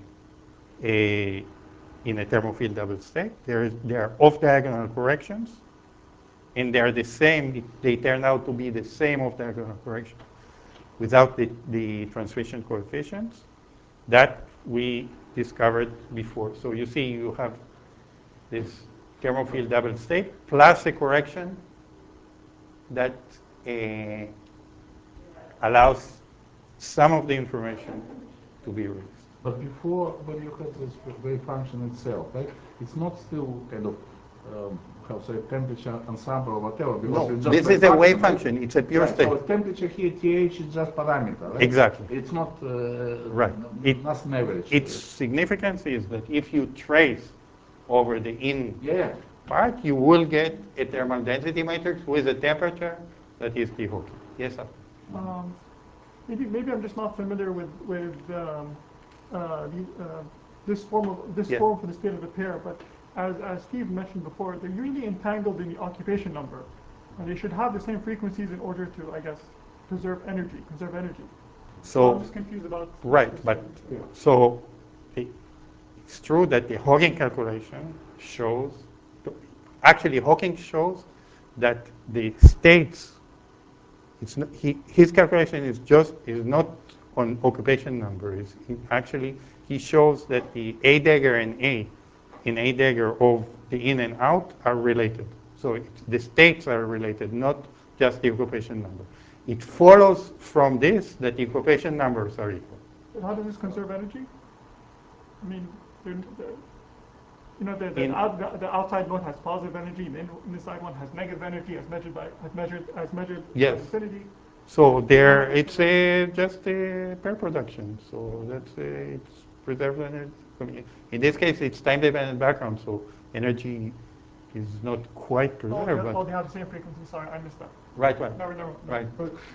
a, in a thermophile double state. There, is, there are off-diagonal corrections, and they're the same, they turn out to be the same off-diagonal correction without the, the transmission coefficients that we discovered before. So you see you have this thermophile double state plus a correction that uh, allows some of the information to be released. But before, when you had this wave function itself, right, it's not still kind of, um, how to say, temperature ensemble or whatever, because No, it's just this is a wave right? function. It's a pure Right, state. so temperature here, Th is just parameter, right? Exactly. It's not, uh, Right. n- It- not an average. Its significance is that if you trace over the in Yeah, part, you will get a thermal density matrix with a temperature that is the Hawking. Yes, sir. Um, maybe, maybe I'm just not familiar with, with, um, uh, the, uh, this form of, this Yeah. form for the state of the pair, but as, as Steve mentioned before, they're usually entangled in the occupation number, and they should have the same frequencies in order to, I guess, preserve energy, conserve energy. So I'm So, just confused about. right, this- but so the, it's true that the Hawking calculation shows, actually Hawking shows that the states, it's not, he, his calculation is just, is not on occupation number. Is actually, he shows that the A dagger and A in A dagger of the in and out are related. So it, the states are related, not just the occupation number. It follows from this that the occupation numbers are equal. But how does this conserve energy? I mean, they're- the, you know, the, the, In- out, the, the outside node has positive energy, and the in- inside one has negative energy, as measured by, as measured, as measured Yes. by infinity. So there, it's a, just a pair production. So that's a, it's preserved energy. I mean, in this case, it's time-dependent background, so energy is not quite Oh, preserved. they, but oh, they have the same frequency, sorry, I missed that. right, right, Never, never. right.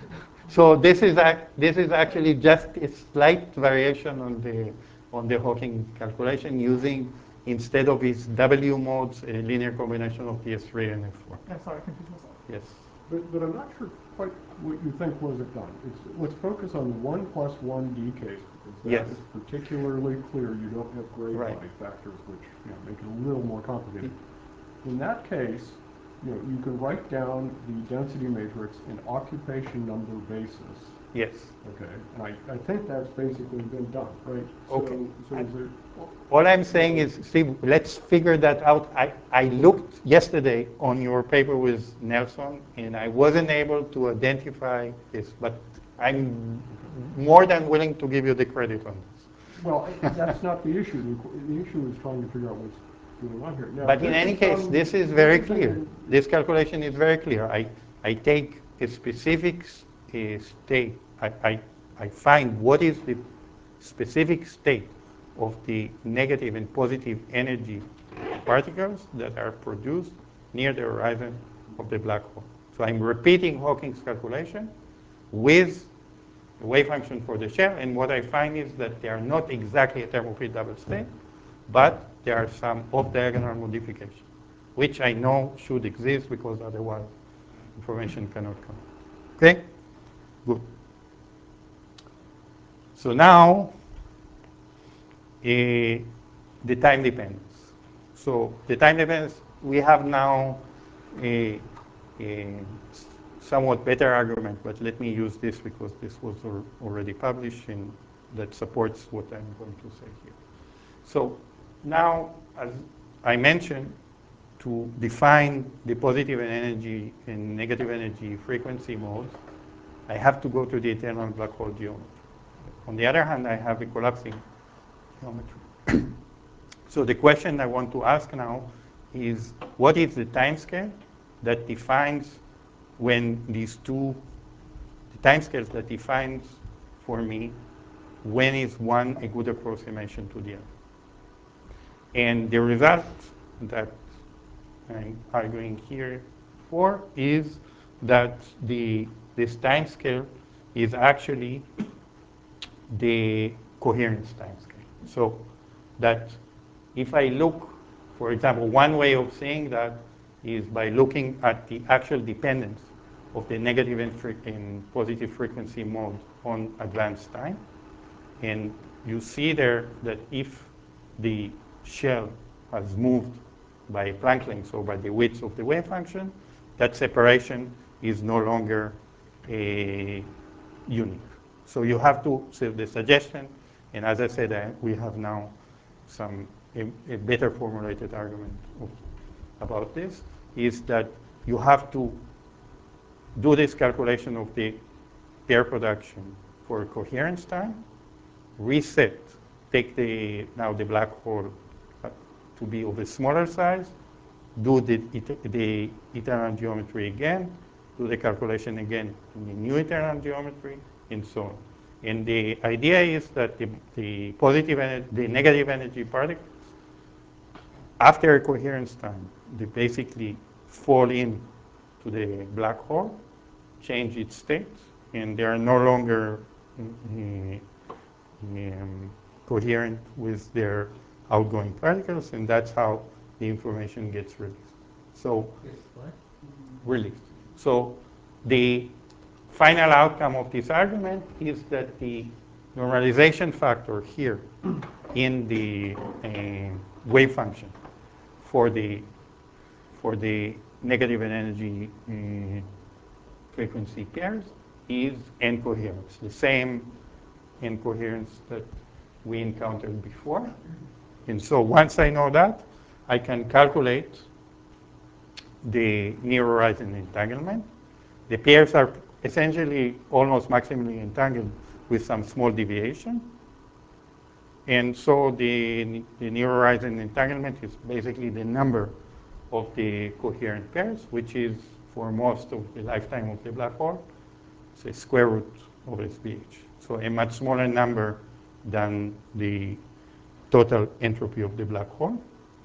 So this is ac- this is actually just a slight variation on the on the Hawking calculation using, instead of its W modes, a linear combination of T S three and F four. Yeah, sorry, I confused myself. Yes. But, but I'm not sure quite what you think was it done. It's, let's focus on the one plus one D case, because that Yes. is particularly clear. You don't have gray Right. body factors, which, you know, make it a little more complicated. In that case, you know, you can write down the density matrix in occupation number basis. Yes. Okay, and I, I think that's basically been done, right? Okay. So, so is there, All I'm saying is, Steve, let's figure that out. I, I looked yesterday on your paper with Nelson, and I wasn't able to identify this, but I'm more than willing to give you the credit on this. well, that's not the issue. The, qu- the issue is trying to figure out what's going on here. Now, But in this any is case, done- this is very this clear. in- This calculation is very clear. I, I take a specific s- uh, state. I, I, I find what is the specific state of the negative and positive energy particles that are produced near the horizon of the black hole. So I'm repeating Hawking's calculation, with the wave function for the shell, and what I find is that they are not exactly a thermofil double state, but there are some off-diagonal modifications, which I know should exist because otherwise information cannot come. Okay? Good. So now, uh, the time dependence. So the time dependence, we have now a, a somewhat better argument, but let me use this because this was al already published and that supports what I'm going to say here. So now, as I mentioned, to define the positive energy and negative energy frequency modes, I have to go to the eternal black hole geometry. On the other hand, I have a collapsing geometry. So the question I want to ask now is, what is the time scale that defines when these two, the time scales that defines for me when is one a good approximation to the other? And the result that I'm arguing here for is that the this time scale is actually the coherence time scale. So that if I look, for example, one way of saying that is by looking at the actual dependence of the negative and, fre and positive frequency mode on advanced time. And you see there that if the shell has moved by Planck length or by the width of the wave function, that separation is no longer a unique. So you have to, so the suggestion, and as I said, uh, we have now some, a, a better formulated argument of, about this, is that you have to do this calculation of the pair production for coherence time, reset, take the, now the black hole uh, to be of a smaller size, do the, the eternal geometry again, do the calculation again in the new eternal geometry, and so on. And the idea is that the, the positive energy, the negative energy particles, after a coherence time, they basically fall in to the black hole, change its state, and they are no longer uh, um, coherent with their outgoing particles, and that's how the information gets released. So, released. So the final outcome of this argument is that the normalization factor here in the uh, wave function for the for the negative energy uh, frequency pairs is n coherence, the same n coherence that we encountered before. And so once I know that, I can calculate the near horizon entanglement. The pairs are essentially almost maximally entangled with some small deviation. And so the, the near horizon entanglement is basically the number of the coherent pairs, which is for most of the lifetime of the black hole, it's a square root of S B H. So a much smaller number than the total entropy of the black hole.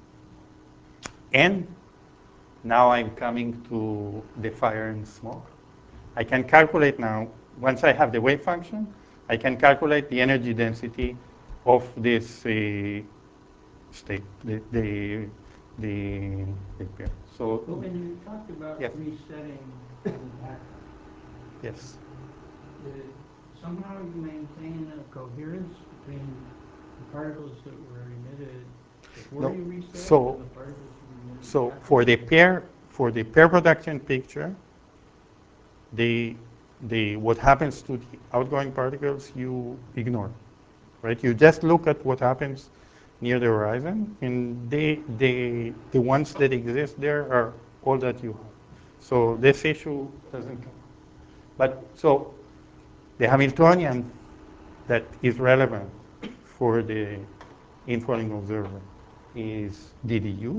And now I'm coming to the fire and smoke. I can calculate now, once I have the wave function, I can calculate the energy density of this uh, state, the, the, the, the pair. So, But when you talked about yes. resetting the backup, Yes. did somehow you maintain a coherence between the particles that were emitted before No, you reset so- and the particles you emitted So after? for the pair, for the pair production picture, the, the, what happens to the outgoing particles you ignore, right? You just look at what happens near the horizon, and they, they, the ones that exist there are all that you have. So this issue doesn't come. But so the Hamiltonian that is relevant for the infalling observer is D D U.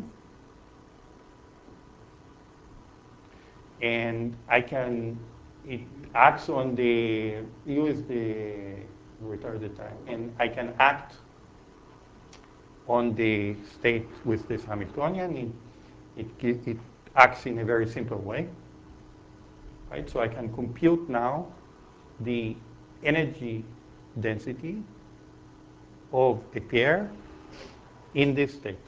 And I can, it acts on the, U is the retarded time, and I can act on the state with this Hamiltonian. It, it, it acts in a very simple way, right? So I can compute now the energy density of a pair in this state.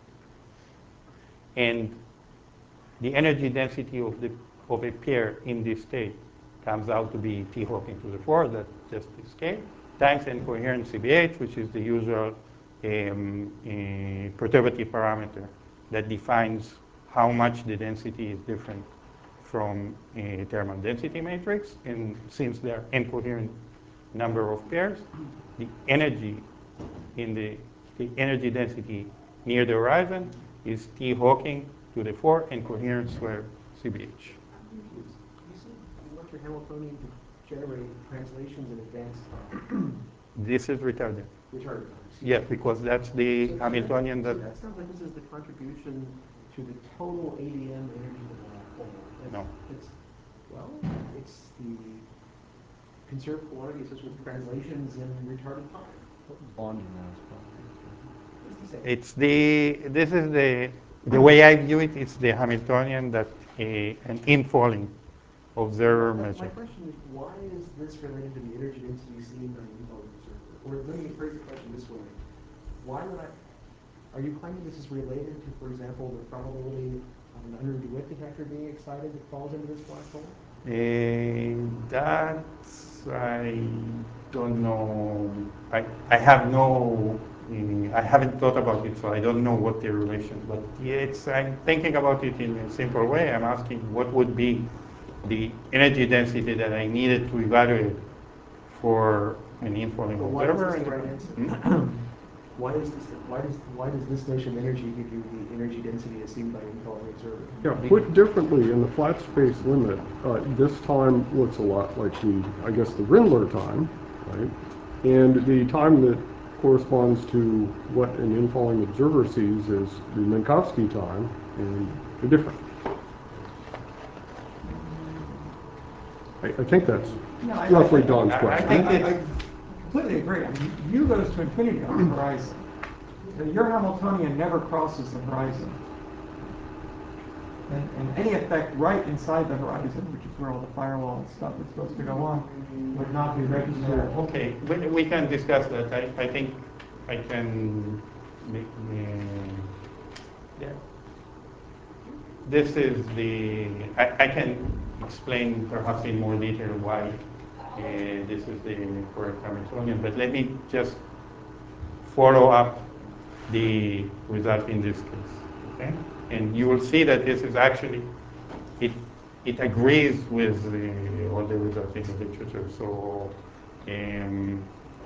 And the energy density of, the, of a pair in this state comes out to be T Hawking to the four, that's just the scale, times n-coherent C B H, which is the usual um, uh, perturbative parameter that defines how much the density is different from a thermal density matrix. And since there are n-coherent number of pairs, the energy in the, the energy density near the horizon is T Hawking to the four n-coherent square C B H. You said you want your Hamiltonian to generate translations in advance time. This is retarded. Retarded time. Yes, because that's the So- so Hamiltonian that, that, so that sounds like this is the contribution to the total A D M energy of the black hole. It's, No. It's, well, it's the conserved quantity associated with translations in retarded time. Bonding mass. It's the same. it's the, this is the, the way I view it, it's the Hamiltonian that a, an infalling observer My- measure. My question is, why is this related to the energy density seen by the infalling observer? Or let me phrase the question this way. Why would I, are you claiming this is related to, for example, the probability of an under DeWitt detector being excited that falls into this black hole? Uh, that's, I don't know. I, I have no, uh, I haven't thought about it, so I don't know what the relation. But yeah, it's, I'm thinking about it in a simple way. I'm asking what would be the energy density that I needed to evaluate for an infalling But why is observer. this the and- right answer? Hmm? Why is this, why does, why does this notion of energy give you the energy density as seen by an infalling observer? Yeah, put differently, in the flat space limit, uh, this time looks a lot like the, I guess, the Rindler time, right? And the time that corresponds to what an infalling observer sees is the Minkowski time, and they're different. I, I think that's No, I- roughly I- Don's I- I question. think I, I it's- completely agree. I mean, U goes to infinity on the horizon. Your Hamiltonian never crosses the horizon. And, and any effect right inside the horizon, which is where all the firewall stuff is supposed to go on, would not be registered. Okay, we, we can discuss that. I, I think I can make, uh, yeah. This is the, I, I can explain perhaps in more detail why uh, this is the correct Hamiltonian, but let me just follow up the result in this case, okay? And you will see that this is actually, it, it agrees with the, all the results in the literature. So, um,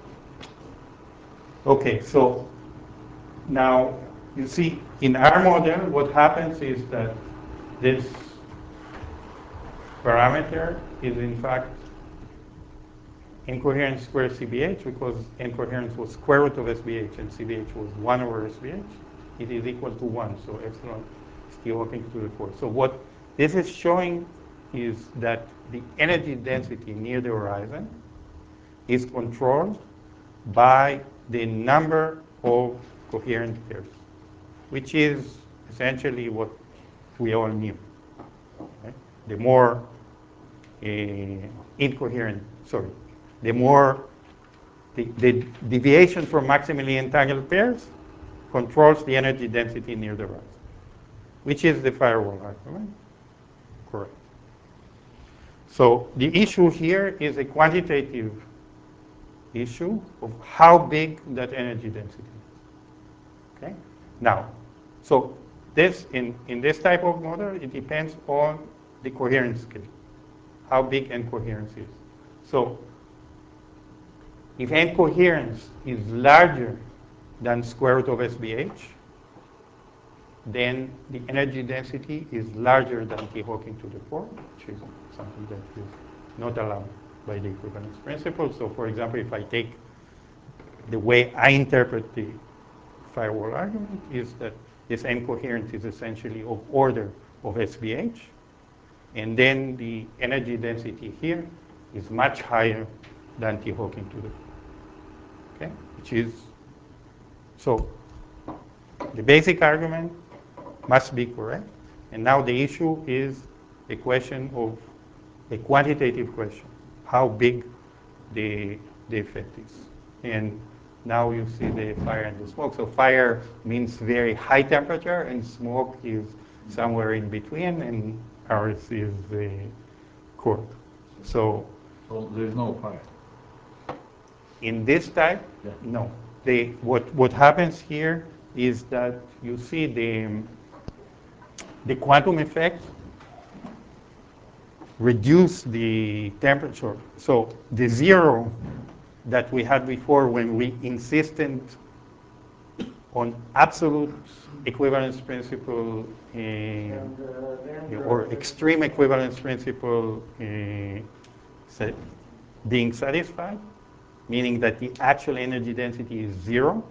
okay, so now you see in our model, what happens is that this parameter is in fact incoherent square C B H, because incoherence was square root of S B H and C B H was one over S B H. It is equal to one, so epsilon is T Hawking to the four. So what this is showing is that the energy density near the horizon is controlled by the number of coherent pairs, which is essentially what we all knew. Right? The more uh, incoherent, sorry, the more the, the deviation from maximally entangled pairs controls the energy density near the horizon, which is the firewall argument. Correct. So the issue here is a quantitative issue of how big that energy density is. Okay? Now, so this in, in this type of model, it depends on the coherence scale, how big n coherence is. So if n coherence is larger than square root of S B H, then the energy density is larger than T Hawking to the four, which is something that is not allowed by the equivalence principle. So for example, if I take the way I interpret the firewall argument is that this n coherence is essentially of order of S B H, and then the energy density here is much higher than T Hawking to the four. Okay, which is, so the basic argument must be correct. And now the issue is a question of a quantitative question. How big the, the effect is. And now you see the fire and the smoke. So fire means very high temperature, and smoke is somewhere in between, and ours is the cold. So So there is no fire. in this type, Yeah. no. The, what, what happens here is that you see the, the quantum effect reduce the temperature. So the zero that we had before when we insisted on absolute equivalence principle uh, And, uh, then or the- extreme equivalence principle uh, sa- being satisfied, meaning that the actual energy density is zero,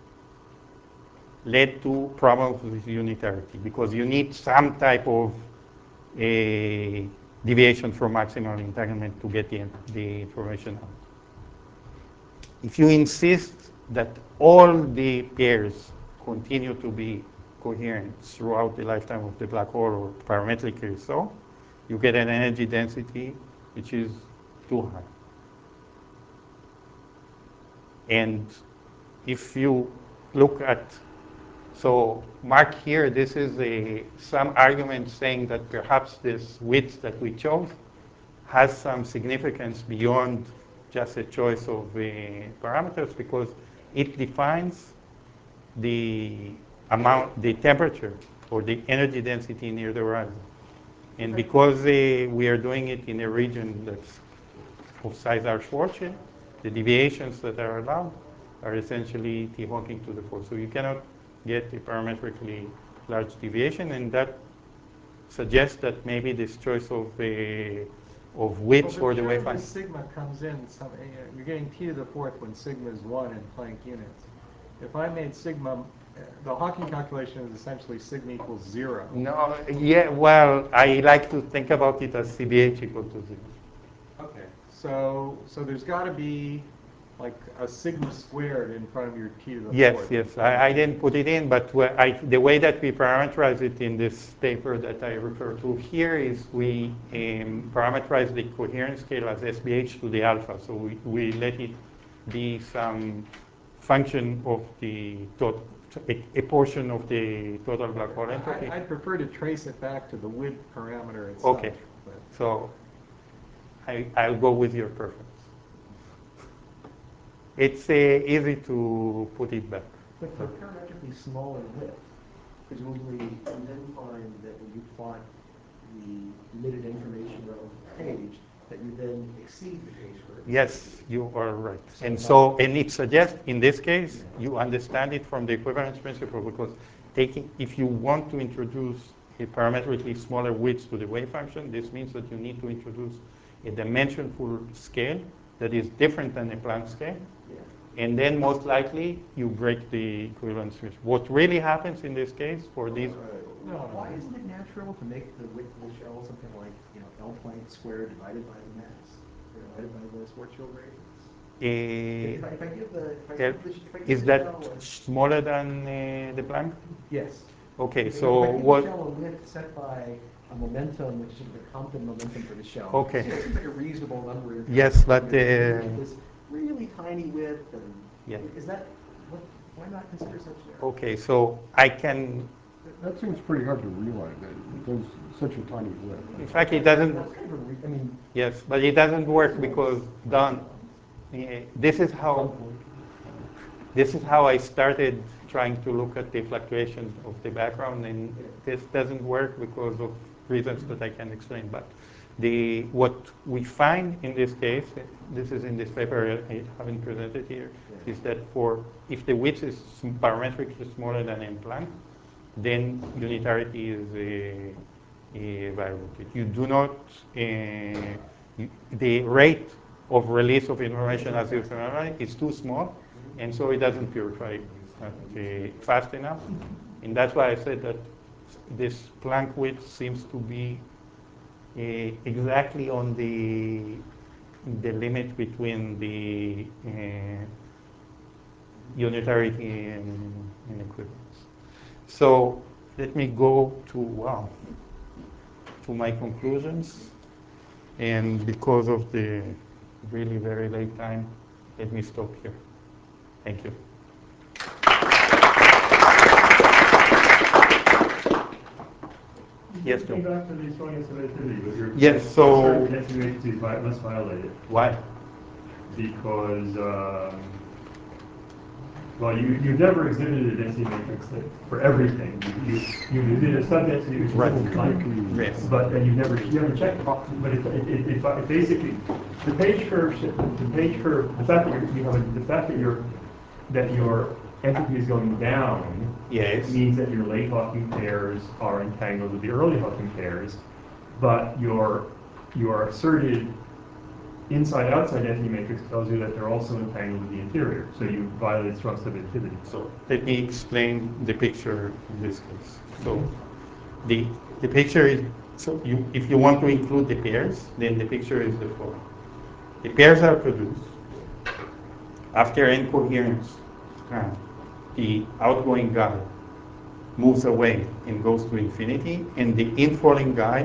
led to problems with unitarity because you need some type of a deviation from maximal entanglement to get the, the information out. If you insist that all the pairs continue to be coherent throughout the lifetime of the black hole or parametrically so, you get an energy density which is too high. And if you look at, so mark here, this is a, some argument saying that perhaps this width that we chose has some significance beyond just a choice of the parameters because it defines the amount, the temperature or the energy density near the horizon. And because uh, we are doing it in a region that's of size R Schwarzschild, the deviations that are allowed are essentially T Hawking to the fourth. So you cannot get a parametrically large deviation, and that suggests that maybe this choice of uh, of width Well, or the but wave sure, function. sigma comes in, some, uh, you're getting t to the fourth when sigma is one in Planck units. If I made sigma, uh, the Hawking calculation is essentially sigma equals zero. No, yeah, well, I like to think about it as C B H equal to zero. Okay. So, so there's got to be like a sigma squared in front of your t to the Yes, fourth. yes. I, I didn't put it in, but wh- I, the way that we parameterize it in this paper that I refer to here is we um, parameterize the coherence scale as S B H to the alpha. So we, we let it be some function of the total, a, a portion of the total black hole entropy. I, I'd prefer to trace it back to the width parameter itself. Okay. But So I, I'll go with your preference. It's uh, easy to put it back. But for parametrically smaller width, presumably you then find that when you plot the emitted information relative to the page, that you then exceed the page for it. Yes, you are right. And so, and it suggests, in this case, you understand it from the equivalence principle because taking, if you want to introduce a parametrically smaller width to the wave function, this means that you need to introduce a dimensionful scale that is different than a Planck scale. Yeah. And then most likely you break the equivalence principle. What really happens in this case for these, No, why isn't it natural to make the width of the shell something like, you know, L Planck squared divided by the mass, or divided by the Schwarzschild radius? If I, uh, if I give the, if I uh, give the, if I give is the that shell a- smaller than uh, the Planck? yes. Okay, If I- so if I give what? the shell a width set by a momentum, which is sort of the Compton momentum for the shell. Okay. It seems like a reasonable number. in Yes, terms of but, maybe uh, this really tiny width, and Yeah. is that what? Why not consider such an error? Okay, so I can, That seems pretty hard to realize, that it does such a tiny in width. fact, it doesn't, That's kind of a re- I mean, yes, but it doesn't work because, Don, eh, this is how, this is how I started trying to look at the fluctuation of the background, and this doesn't work because of reasons that I can explain. But the, what we find in this case, eh, this is in this paper I haven't presented here, is that for, if the width is parametrically smaller than in Planck, then unitarity is a, a violated. You do not, uh, you, the rate of release of information as you summarize is too small, and so it doesn't purify uh, fast enough. And that's why I said that this Planck width seems to be uh, exactly on the the limit between the uh, unitarity and, and equivalence. So let me go to, wow, to my conclusions. And because of the really very late time. Let me stop here. Thank you. Yes, Going Joe. back to the strong estimativity, was your Yes, so- certain density matrices vi- must violate it Why? because, um, well, you, you've never exhibited a density matrix that, for everything. You, you, you did a sub-density which is Right. simple type, Yes. but uh, you've never, you never checked. But it, it, it, it, it basically, the page curve, should- the page curve, the fact that you're, you have, a, the fact that your, that your entropy is going down Yes. means that your late Hawking pairs are entangled with the early Hawking pairs, but your, your asserted inside-outside density matrix tells you that they're also entangled with the interior, so you violate strong subjectivity. So let me explain the picture in this case. So the, the picture is, so you, if you want to include the pairs, then the picture is the following. The pairs are produced. After n-coherence time, the outgoing guide moves away and goes to infinity, and the infalling guide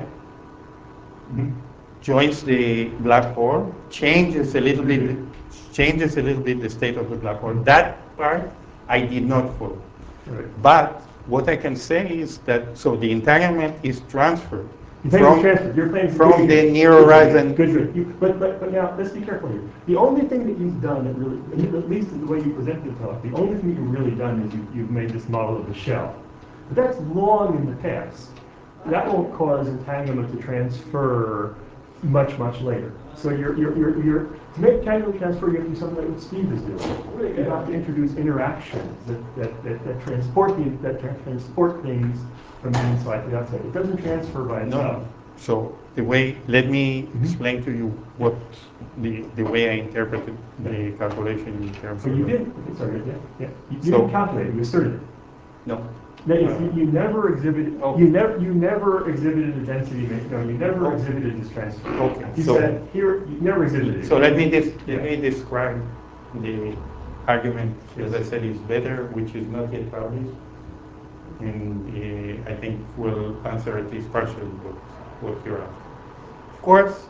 joins the black hole, changes a little bit, changes a little bit the state of the black hole. That part I did not follow. Right. But what I can say is that, so the entanglement is transferred You're playing from, transfer. You're playing from good the game. near Good game. horizon. Good, good. You, but, but, but now, let's be careful here. The only thing that you've done that really, at least the way you present the talk, the only thing that you've really done is you, you've made this model of the shell. But that's long in the past. That won't cause entanglement to transfer much, much later. So you're, you're, you're, you're, to make entanglement transfer, you have to do something like what Steve is doing. You have to introduce interactions that, that, that, that transport the, that tra- transport things from the inside to the outside. It doesn't transfer by No, itself. no. So the way, let me explain to you what the, the way I interpreted the calculation in terms But of. you did, okay, sorry, yeah, yeah. You, you So- didn't calculate it, you asserted it. No. No, you, you- you never exhibited, Oh. you never, you never exhibited a density, ma- no, you never Oh. exhibited this transfer. Okay, You so- said, here, you never exhibited it. So let me, dis- let Yeah. me describe the argument, as I said, is better, which is not yet published. And uh, I think will answer at least partially what, what you're asking. Of course,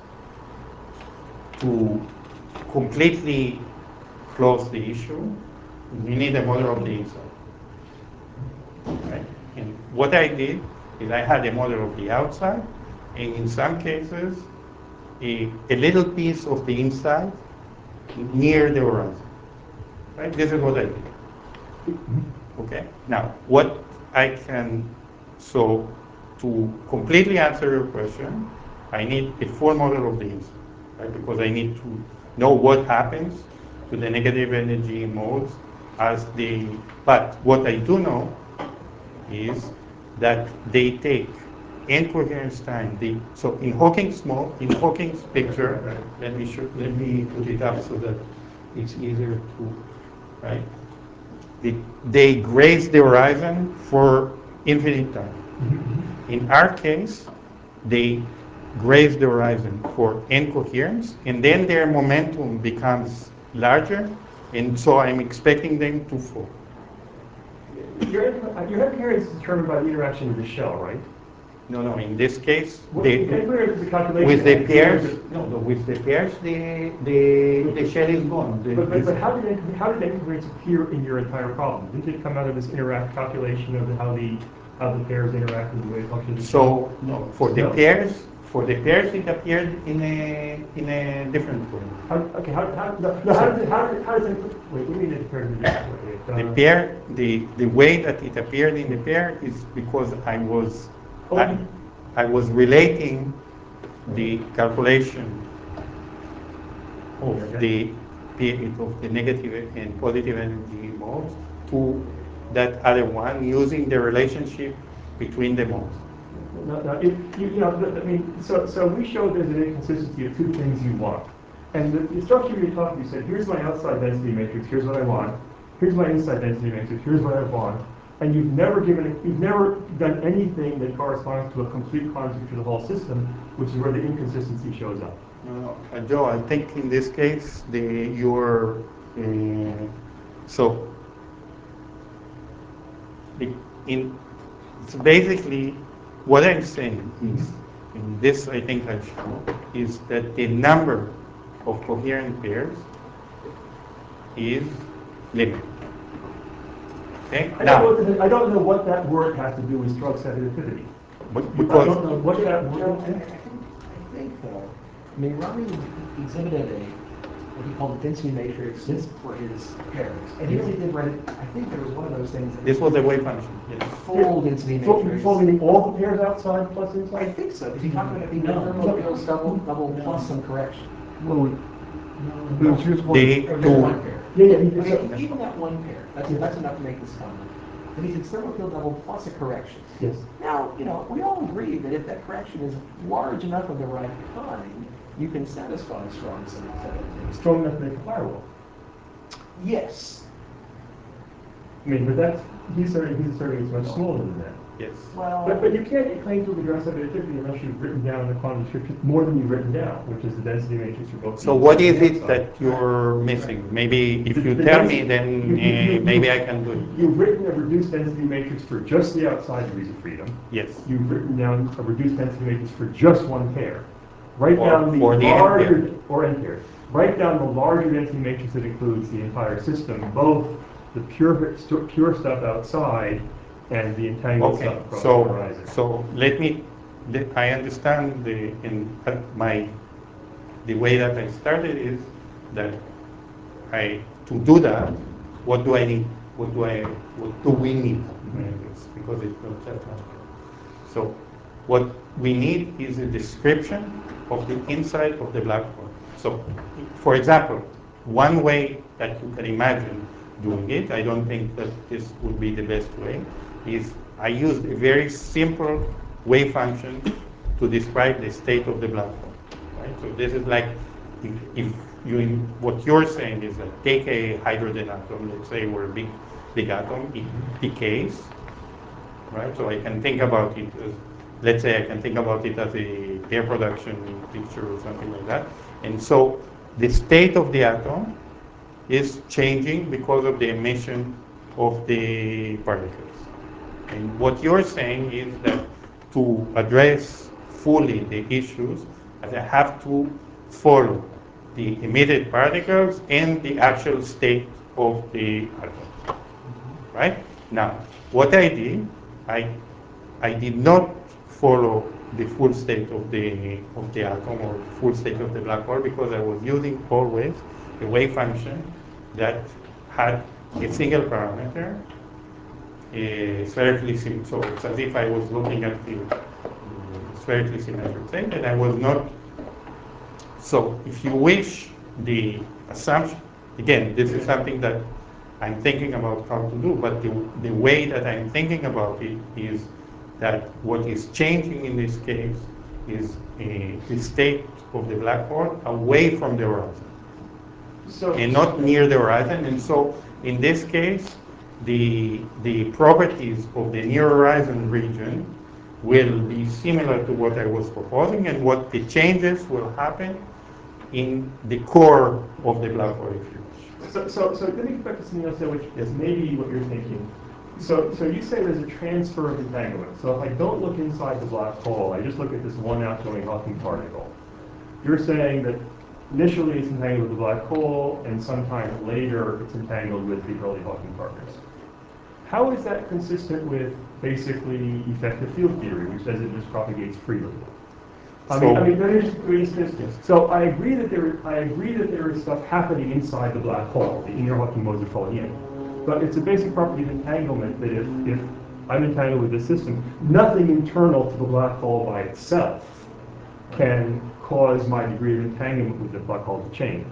to completely close the issue, we need a model of the inside. Right? And what I did is I had a model of the outside, and in some cases, a, a little piece of the inside near the horizon. Right? This is what I did. Okay? Now, what I can, so to completely answer your question, I need a full model of the inside, right? Because I need to know what happens to the negative energy modes as they, but what I do know is that they take n coherence time. They, so in Hawking's mo, in Hawking's picture, let me show, let me put it up so that it's easier to, right? They, they graze the horizon for infinite time. In our case, they graze the horizon for n coherence, and then their momentum becomes larger, and so I'm expecting them to fall. Your, your coherence is determined by the interaction with the shell, right? No, no, in this case, What- the, the coherence is a calculation. with the of- pairs, no, no, with the pairs, the, the, the shell is gone. The- But, but, but how did that, how did that coherence appear in your entire problem? Didn't it come out of this interact calculation of how the, how the pairs interact with the wave function? So, no, for the No. pairs, for the pairs, it appeared in a, in a different way. How, okay, how, how, no, no, how does it, how, how does it, wait, what do you mean it appeared in a different way? It, The uh, pair, the, the way that it appeared in the pair is because I was, Oh, I, you- I was relating the calculation of the, p- of the negative and positive energy modes to that other one using the relationship between the modes. No, no, it, you, you know, the- I mean, so, so we showed there's an inconsistency of two things you want. And the, the structure you talked, you said, here's my outside density matrix, here's what I want. Here's my inside density matrix, here's what I want. And you've never given, it- you've never done anything that corresponds to a complete contour to the whole system, which is where the inconsistency shows up. No, no, uh, Joe, I think in this case, the, your, uh, so, the, in, it's basically, what I'm saying is, in this I think I've shown, is that the number of coherent pairs is limited. Okay? I don't, know Now, what the, I don't know what that word has to do with stroke sensitivity. but I because don't know what that Joe, word I, I think, I think though, I mean, Rami exhibited a, what he called a density matrix for his pairs. And he really did write it, I think there was one of those things. that this was a wave function. Yes. Full density Full- matrix. Folding all the pairs outside plus I inside? think so, because he talked about it being No. the thermal fields double, double plus some correction. Well, there's just one. The Or just two, one pair. Yeah, yeah, he- Okay, so- even that one pair, that's, Yeah. that's enough to make this comment. Then he says thermal field double plus a correction. Yes. Now, you know, we all agree that if that correction is large enough of the right kind, you can satisfy strong sensitivity. Strong enough to make a firewall. Yes. I mean, but that's, he's asserting, he's asserting it's much smaller than that. yes. Well, But, but you can't claim to address subjectivity unless you've written down the quantum description, more than you've written down, which is the density matrix for both. So the what inside is and it outside. that you're missing? Maybe if The- you the tell density- me, then you- you- uh, you- maybe you- I can do it. You've written a reduced density matrix for just the outside degrees of freedom. Yes. You've written down a reduced density matrix for just one pair. Write Or down the for the n larger, pair. or n pair. Write down the larger density matrix that includes the entire system, both the pure, stu- pure stuff outside and the entangled Okay, stuff across the so, horizon. so let me, let- I understand the, in uh, my, the way that I started is that I, to do that, what do I need? What do I, what do we need? It's because it's not just one. So what we need is a description of the inside of the black hole. So, for example, one way that you can imagine doing it, I don't think that this would be the best way, is I used a very simple wave function to describe the state of the black hole. Right? So this is like, if, if you, what you're saying is that take a hydrogen atom, let's say we're a big, big atom, it decays, right? So I can think about it as, let's say I can think about it as a pair production picture or something like that. And so the state of the atom is changing because of the emission of the particles. And what you're saying is that to address fully the issues, I have to follow the emitted particles and the actual state of the atom. Right? Now, what I did, I, I did not follow the full state of the, of the atom or full state of the black hole because I was using always a wave function that had a single parameter, a spherically symmetric. So it's as if I was looking at the uh, spherically symmetric thing, and I was not. So if you wish, the assumption, again, this is something that I'm thinking about how to do, but the, the way that I'm thinking about it is that what is changing in this case is uh, the state of the black hole away from the horizon. So, And not near the horizon. And so in this case, the, the properties of the near horizon region will be similar to what I was proposing, and what the changes will happen in the core of the black hole, if you wish. so, so, so let me get back to something else there, which Yes. is maybe what you're thinking. So, so you say there's a transfer of entanglement. So if I don't look inside the black hole, I just look at this one outgoing Hawking particle. You're saying that initially it's entangled with the black hole, and sometime later it's entangled with the early Hawking particles. How is that consistent with basically effective field theory, which says it just propagates freely? I mean, So- I mean, let me just, let me just finish this. So I agree that there, I agree that there is stuff happening inside the black hole. The inner Hawking modes are falling in. But it's a basic property of entanglement that if, if I'm entangled with this system, nothing internal to the black hole by itself can cause my degree of entanglement with the black hole to change.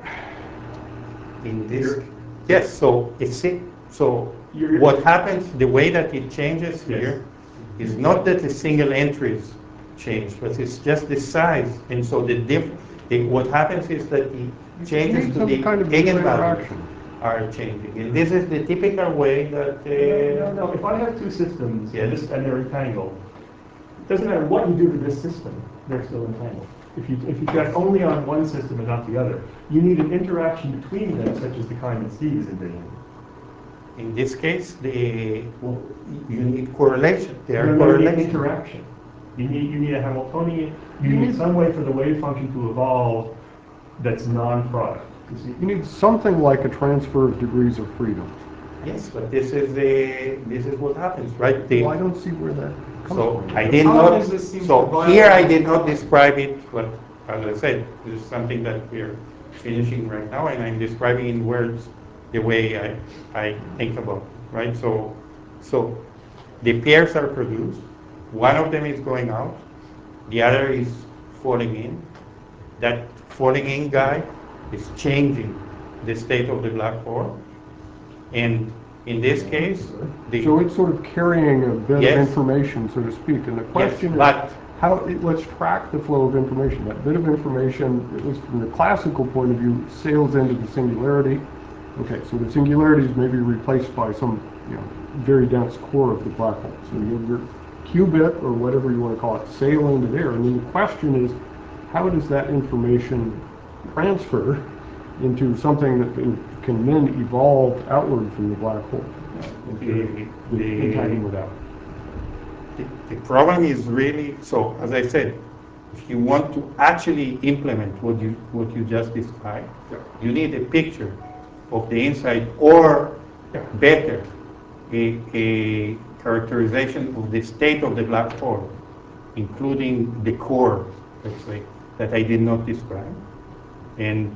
In this, yes, so it's it. So You're- what happens, the way that it changes Yes. here is not that the single entries change, but it's just the size. And so the diff, the, what happens is that the changes need to some the kind of new eigenvalues interaction. are changing. And this is the typical way that, uh, No, no, no. If I have two systems and, Yes. this, and they're entangled, it doesn't matter what you do to this system, they're still entangled. If you, if you check only on one system and not the other, you need an interaction between them, such as the kind that Steve is envisioning. in this case, the, well, you need correlation. There No, are no, you need correlations. interaction. You need, you need a Hamiltonian, you need some way for the wave function to evolve that's non-product. You see, You need something like a transfer of degrees of freedom. Yes, but this is the, this is what happens, right? The- Well, I don't see where that comes So from. I did problem not, is this seems so to violate- here I did not describe it, but as I said, this is something that we're finishing right now, and I'm describing in words the way I, I think about it, right? So, so the pairs are produced, one of them is going out, the other is falling in. That falling in guy is changing the state of the black hole, and in this case, the, So it's sort of carrying a bit Yes. of information, so to speak, and the question is, but- how, it- let's track the flow of information. That bit of information, at least from the classical point of view, sails into the singularity. Okay, so the singularity is maybe replaced by some, you know, very dense core of the black hole. So you have your qubit, or whatever you want to call it, sail into there, and then the question is, how does that information transfer into something that can, can then evolve outward from the black hole? the, The the, entanglement out. The, the problem is really, so as I said, if you want to actually implement what you what you just described, Yeah. you need a picture of the inside, or Yeah. better, a, a characterization of the state of the black hole, including the core, let's say, that I did not describe. And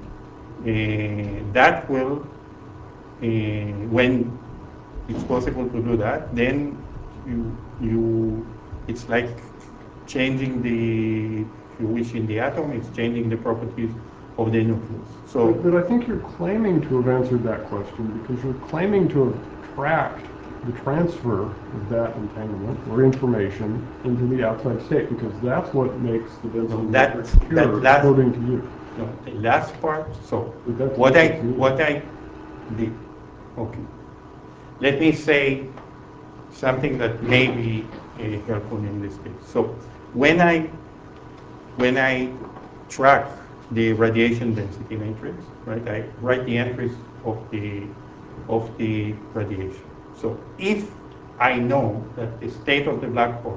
uh, that will, uh, when it's possible to do that, then you, you, it's like changing the, if you wish, in the atom, it's changing the properties of the nucleus. So, But, but I think you're claiming to have answered that question because you're claiming to have tracked the transfer of that entanglement or information into the outside state, because that's what makes the density that, matrix that pure, last, according to you. no, the last part, so But that's what I, what you- what I did, okay. Let me say something that may be uh, helpful in this case. So when I, when I track the radiation density matrix, right, I write the entries of the, of the radiation. So if I know that the state of the black hole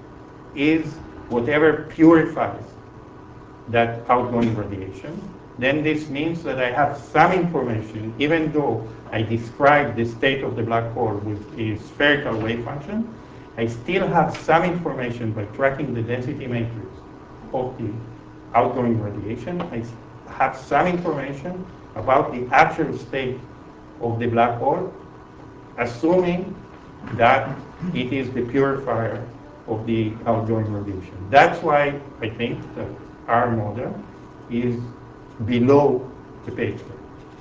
is whatever purifies that outgoing radiation, then this means that I have some information, even though I describe the state of the black hole with a spherical wave function, I still have some information by tracking the density matrix of the outgoing radiation. I have some information about the actual state of the black hole, assuming that it is the purifier of the outgoing radiation. That's why I think that our model is below the page line.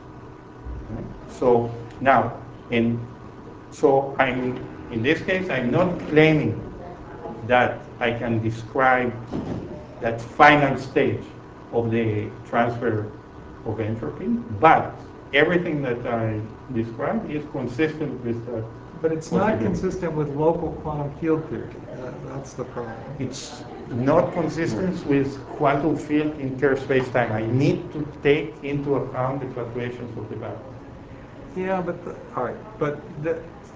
Right? So now, in so I'm in this case, I'm not claiming that I can describe that final stage of the transfer of entropy, but everything that I described is consistent with that. But it's not possibility. consistent with local quantum field theory. That- That's the problem. It's not consistent with quantum field in Kerr space-time. I need to take into account the fluctuations of the black hole. Yeah, but, the- all right, but the,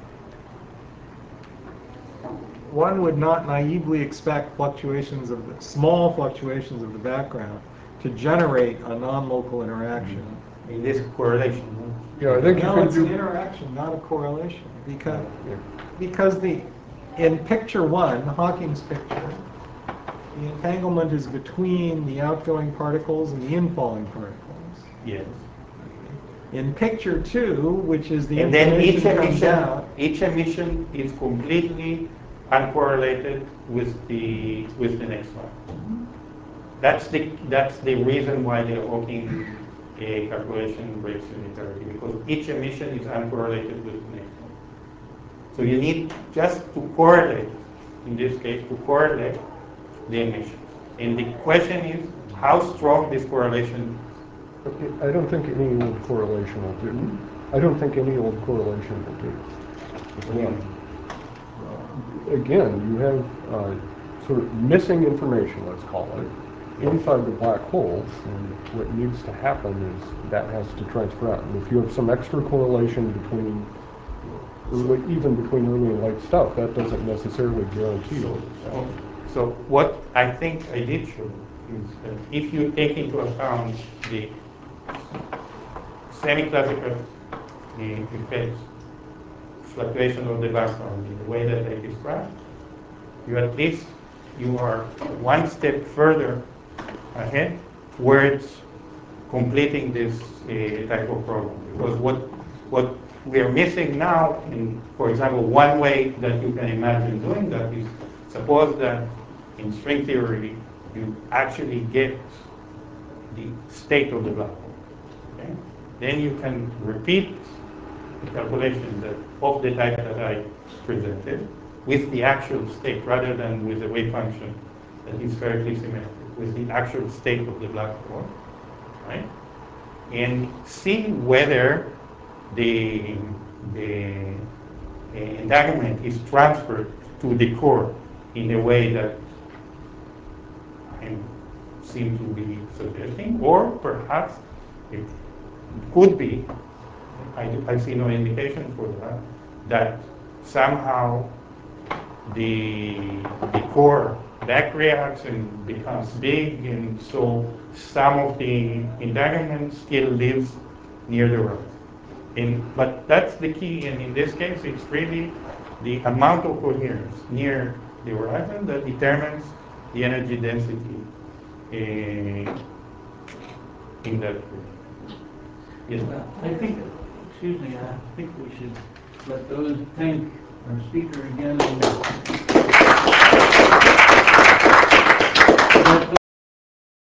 one would not naively expect fluctuations of the, small fluctuations of the background to generate a non-local interaction. In this correlation. Yeah, I think you No, can it's an do. interaction, not a correlation, because, Yeah. because the, in picture one, Hawking's picture, the entanglement is between the outgoing particles and the infalling particles. Yes. In picture two, which is the And then each information comes emission, out, each emission is completely uncorrelated with the with the next one. That's the that's the reason why the Hawking uh, calculation breaks unitarity, because each emission is uncorrelated with the next one. So you need just to correlate, in this case, to correlate the emissions. And the question is how strong this correlation Okay, I don't think any old correlation will do. I don't think any old correlation will do. Again, uh, again, you have uh, sort of missing information, let's call it, inside the black hole, and what needs to happen is that has to transfer out. And if you have some extra correlation between, early, even between early and late stuff, that doesn't necessarily guarantee. So, so what I think I did show is that if you take into account the semi-classical uh, effects, fluctuation of the background in the way that I described, you at least you are one step further ahead towards completing this uh, type of problem. Because what what we are missing now, in, for example, one way that you can imagine doing that is suppose that in string theory you actually get the state of the black hole. Okay? Then you can repeat the calculation that, of the type that I presented with the actual state rather than with a wave function that is spherically symmetric, with the actual state of the black hole, right? And see whether the, the uh, entanglement is transferred to the core in a way that I seem to be suggesting, or perhaps it could be, I, I see no indication for that, that somehow the, the core back reacts and becomes big, and so some of the entanglement still lives near the root. And, but that's the key, and in this case, it's really the amount of coherence near the horizon that determines the energy density uh, in that group. Yes. Well, I think, excuse me, I think we should let those thank our speaker again.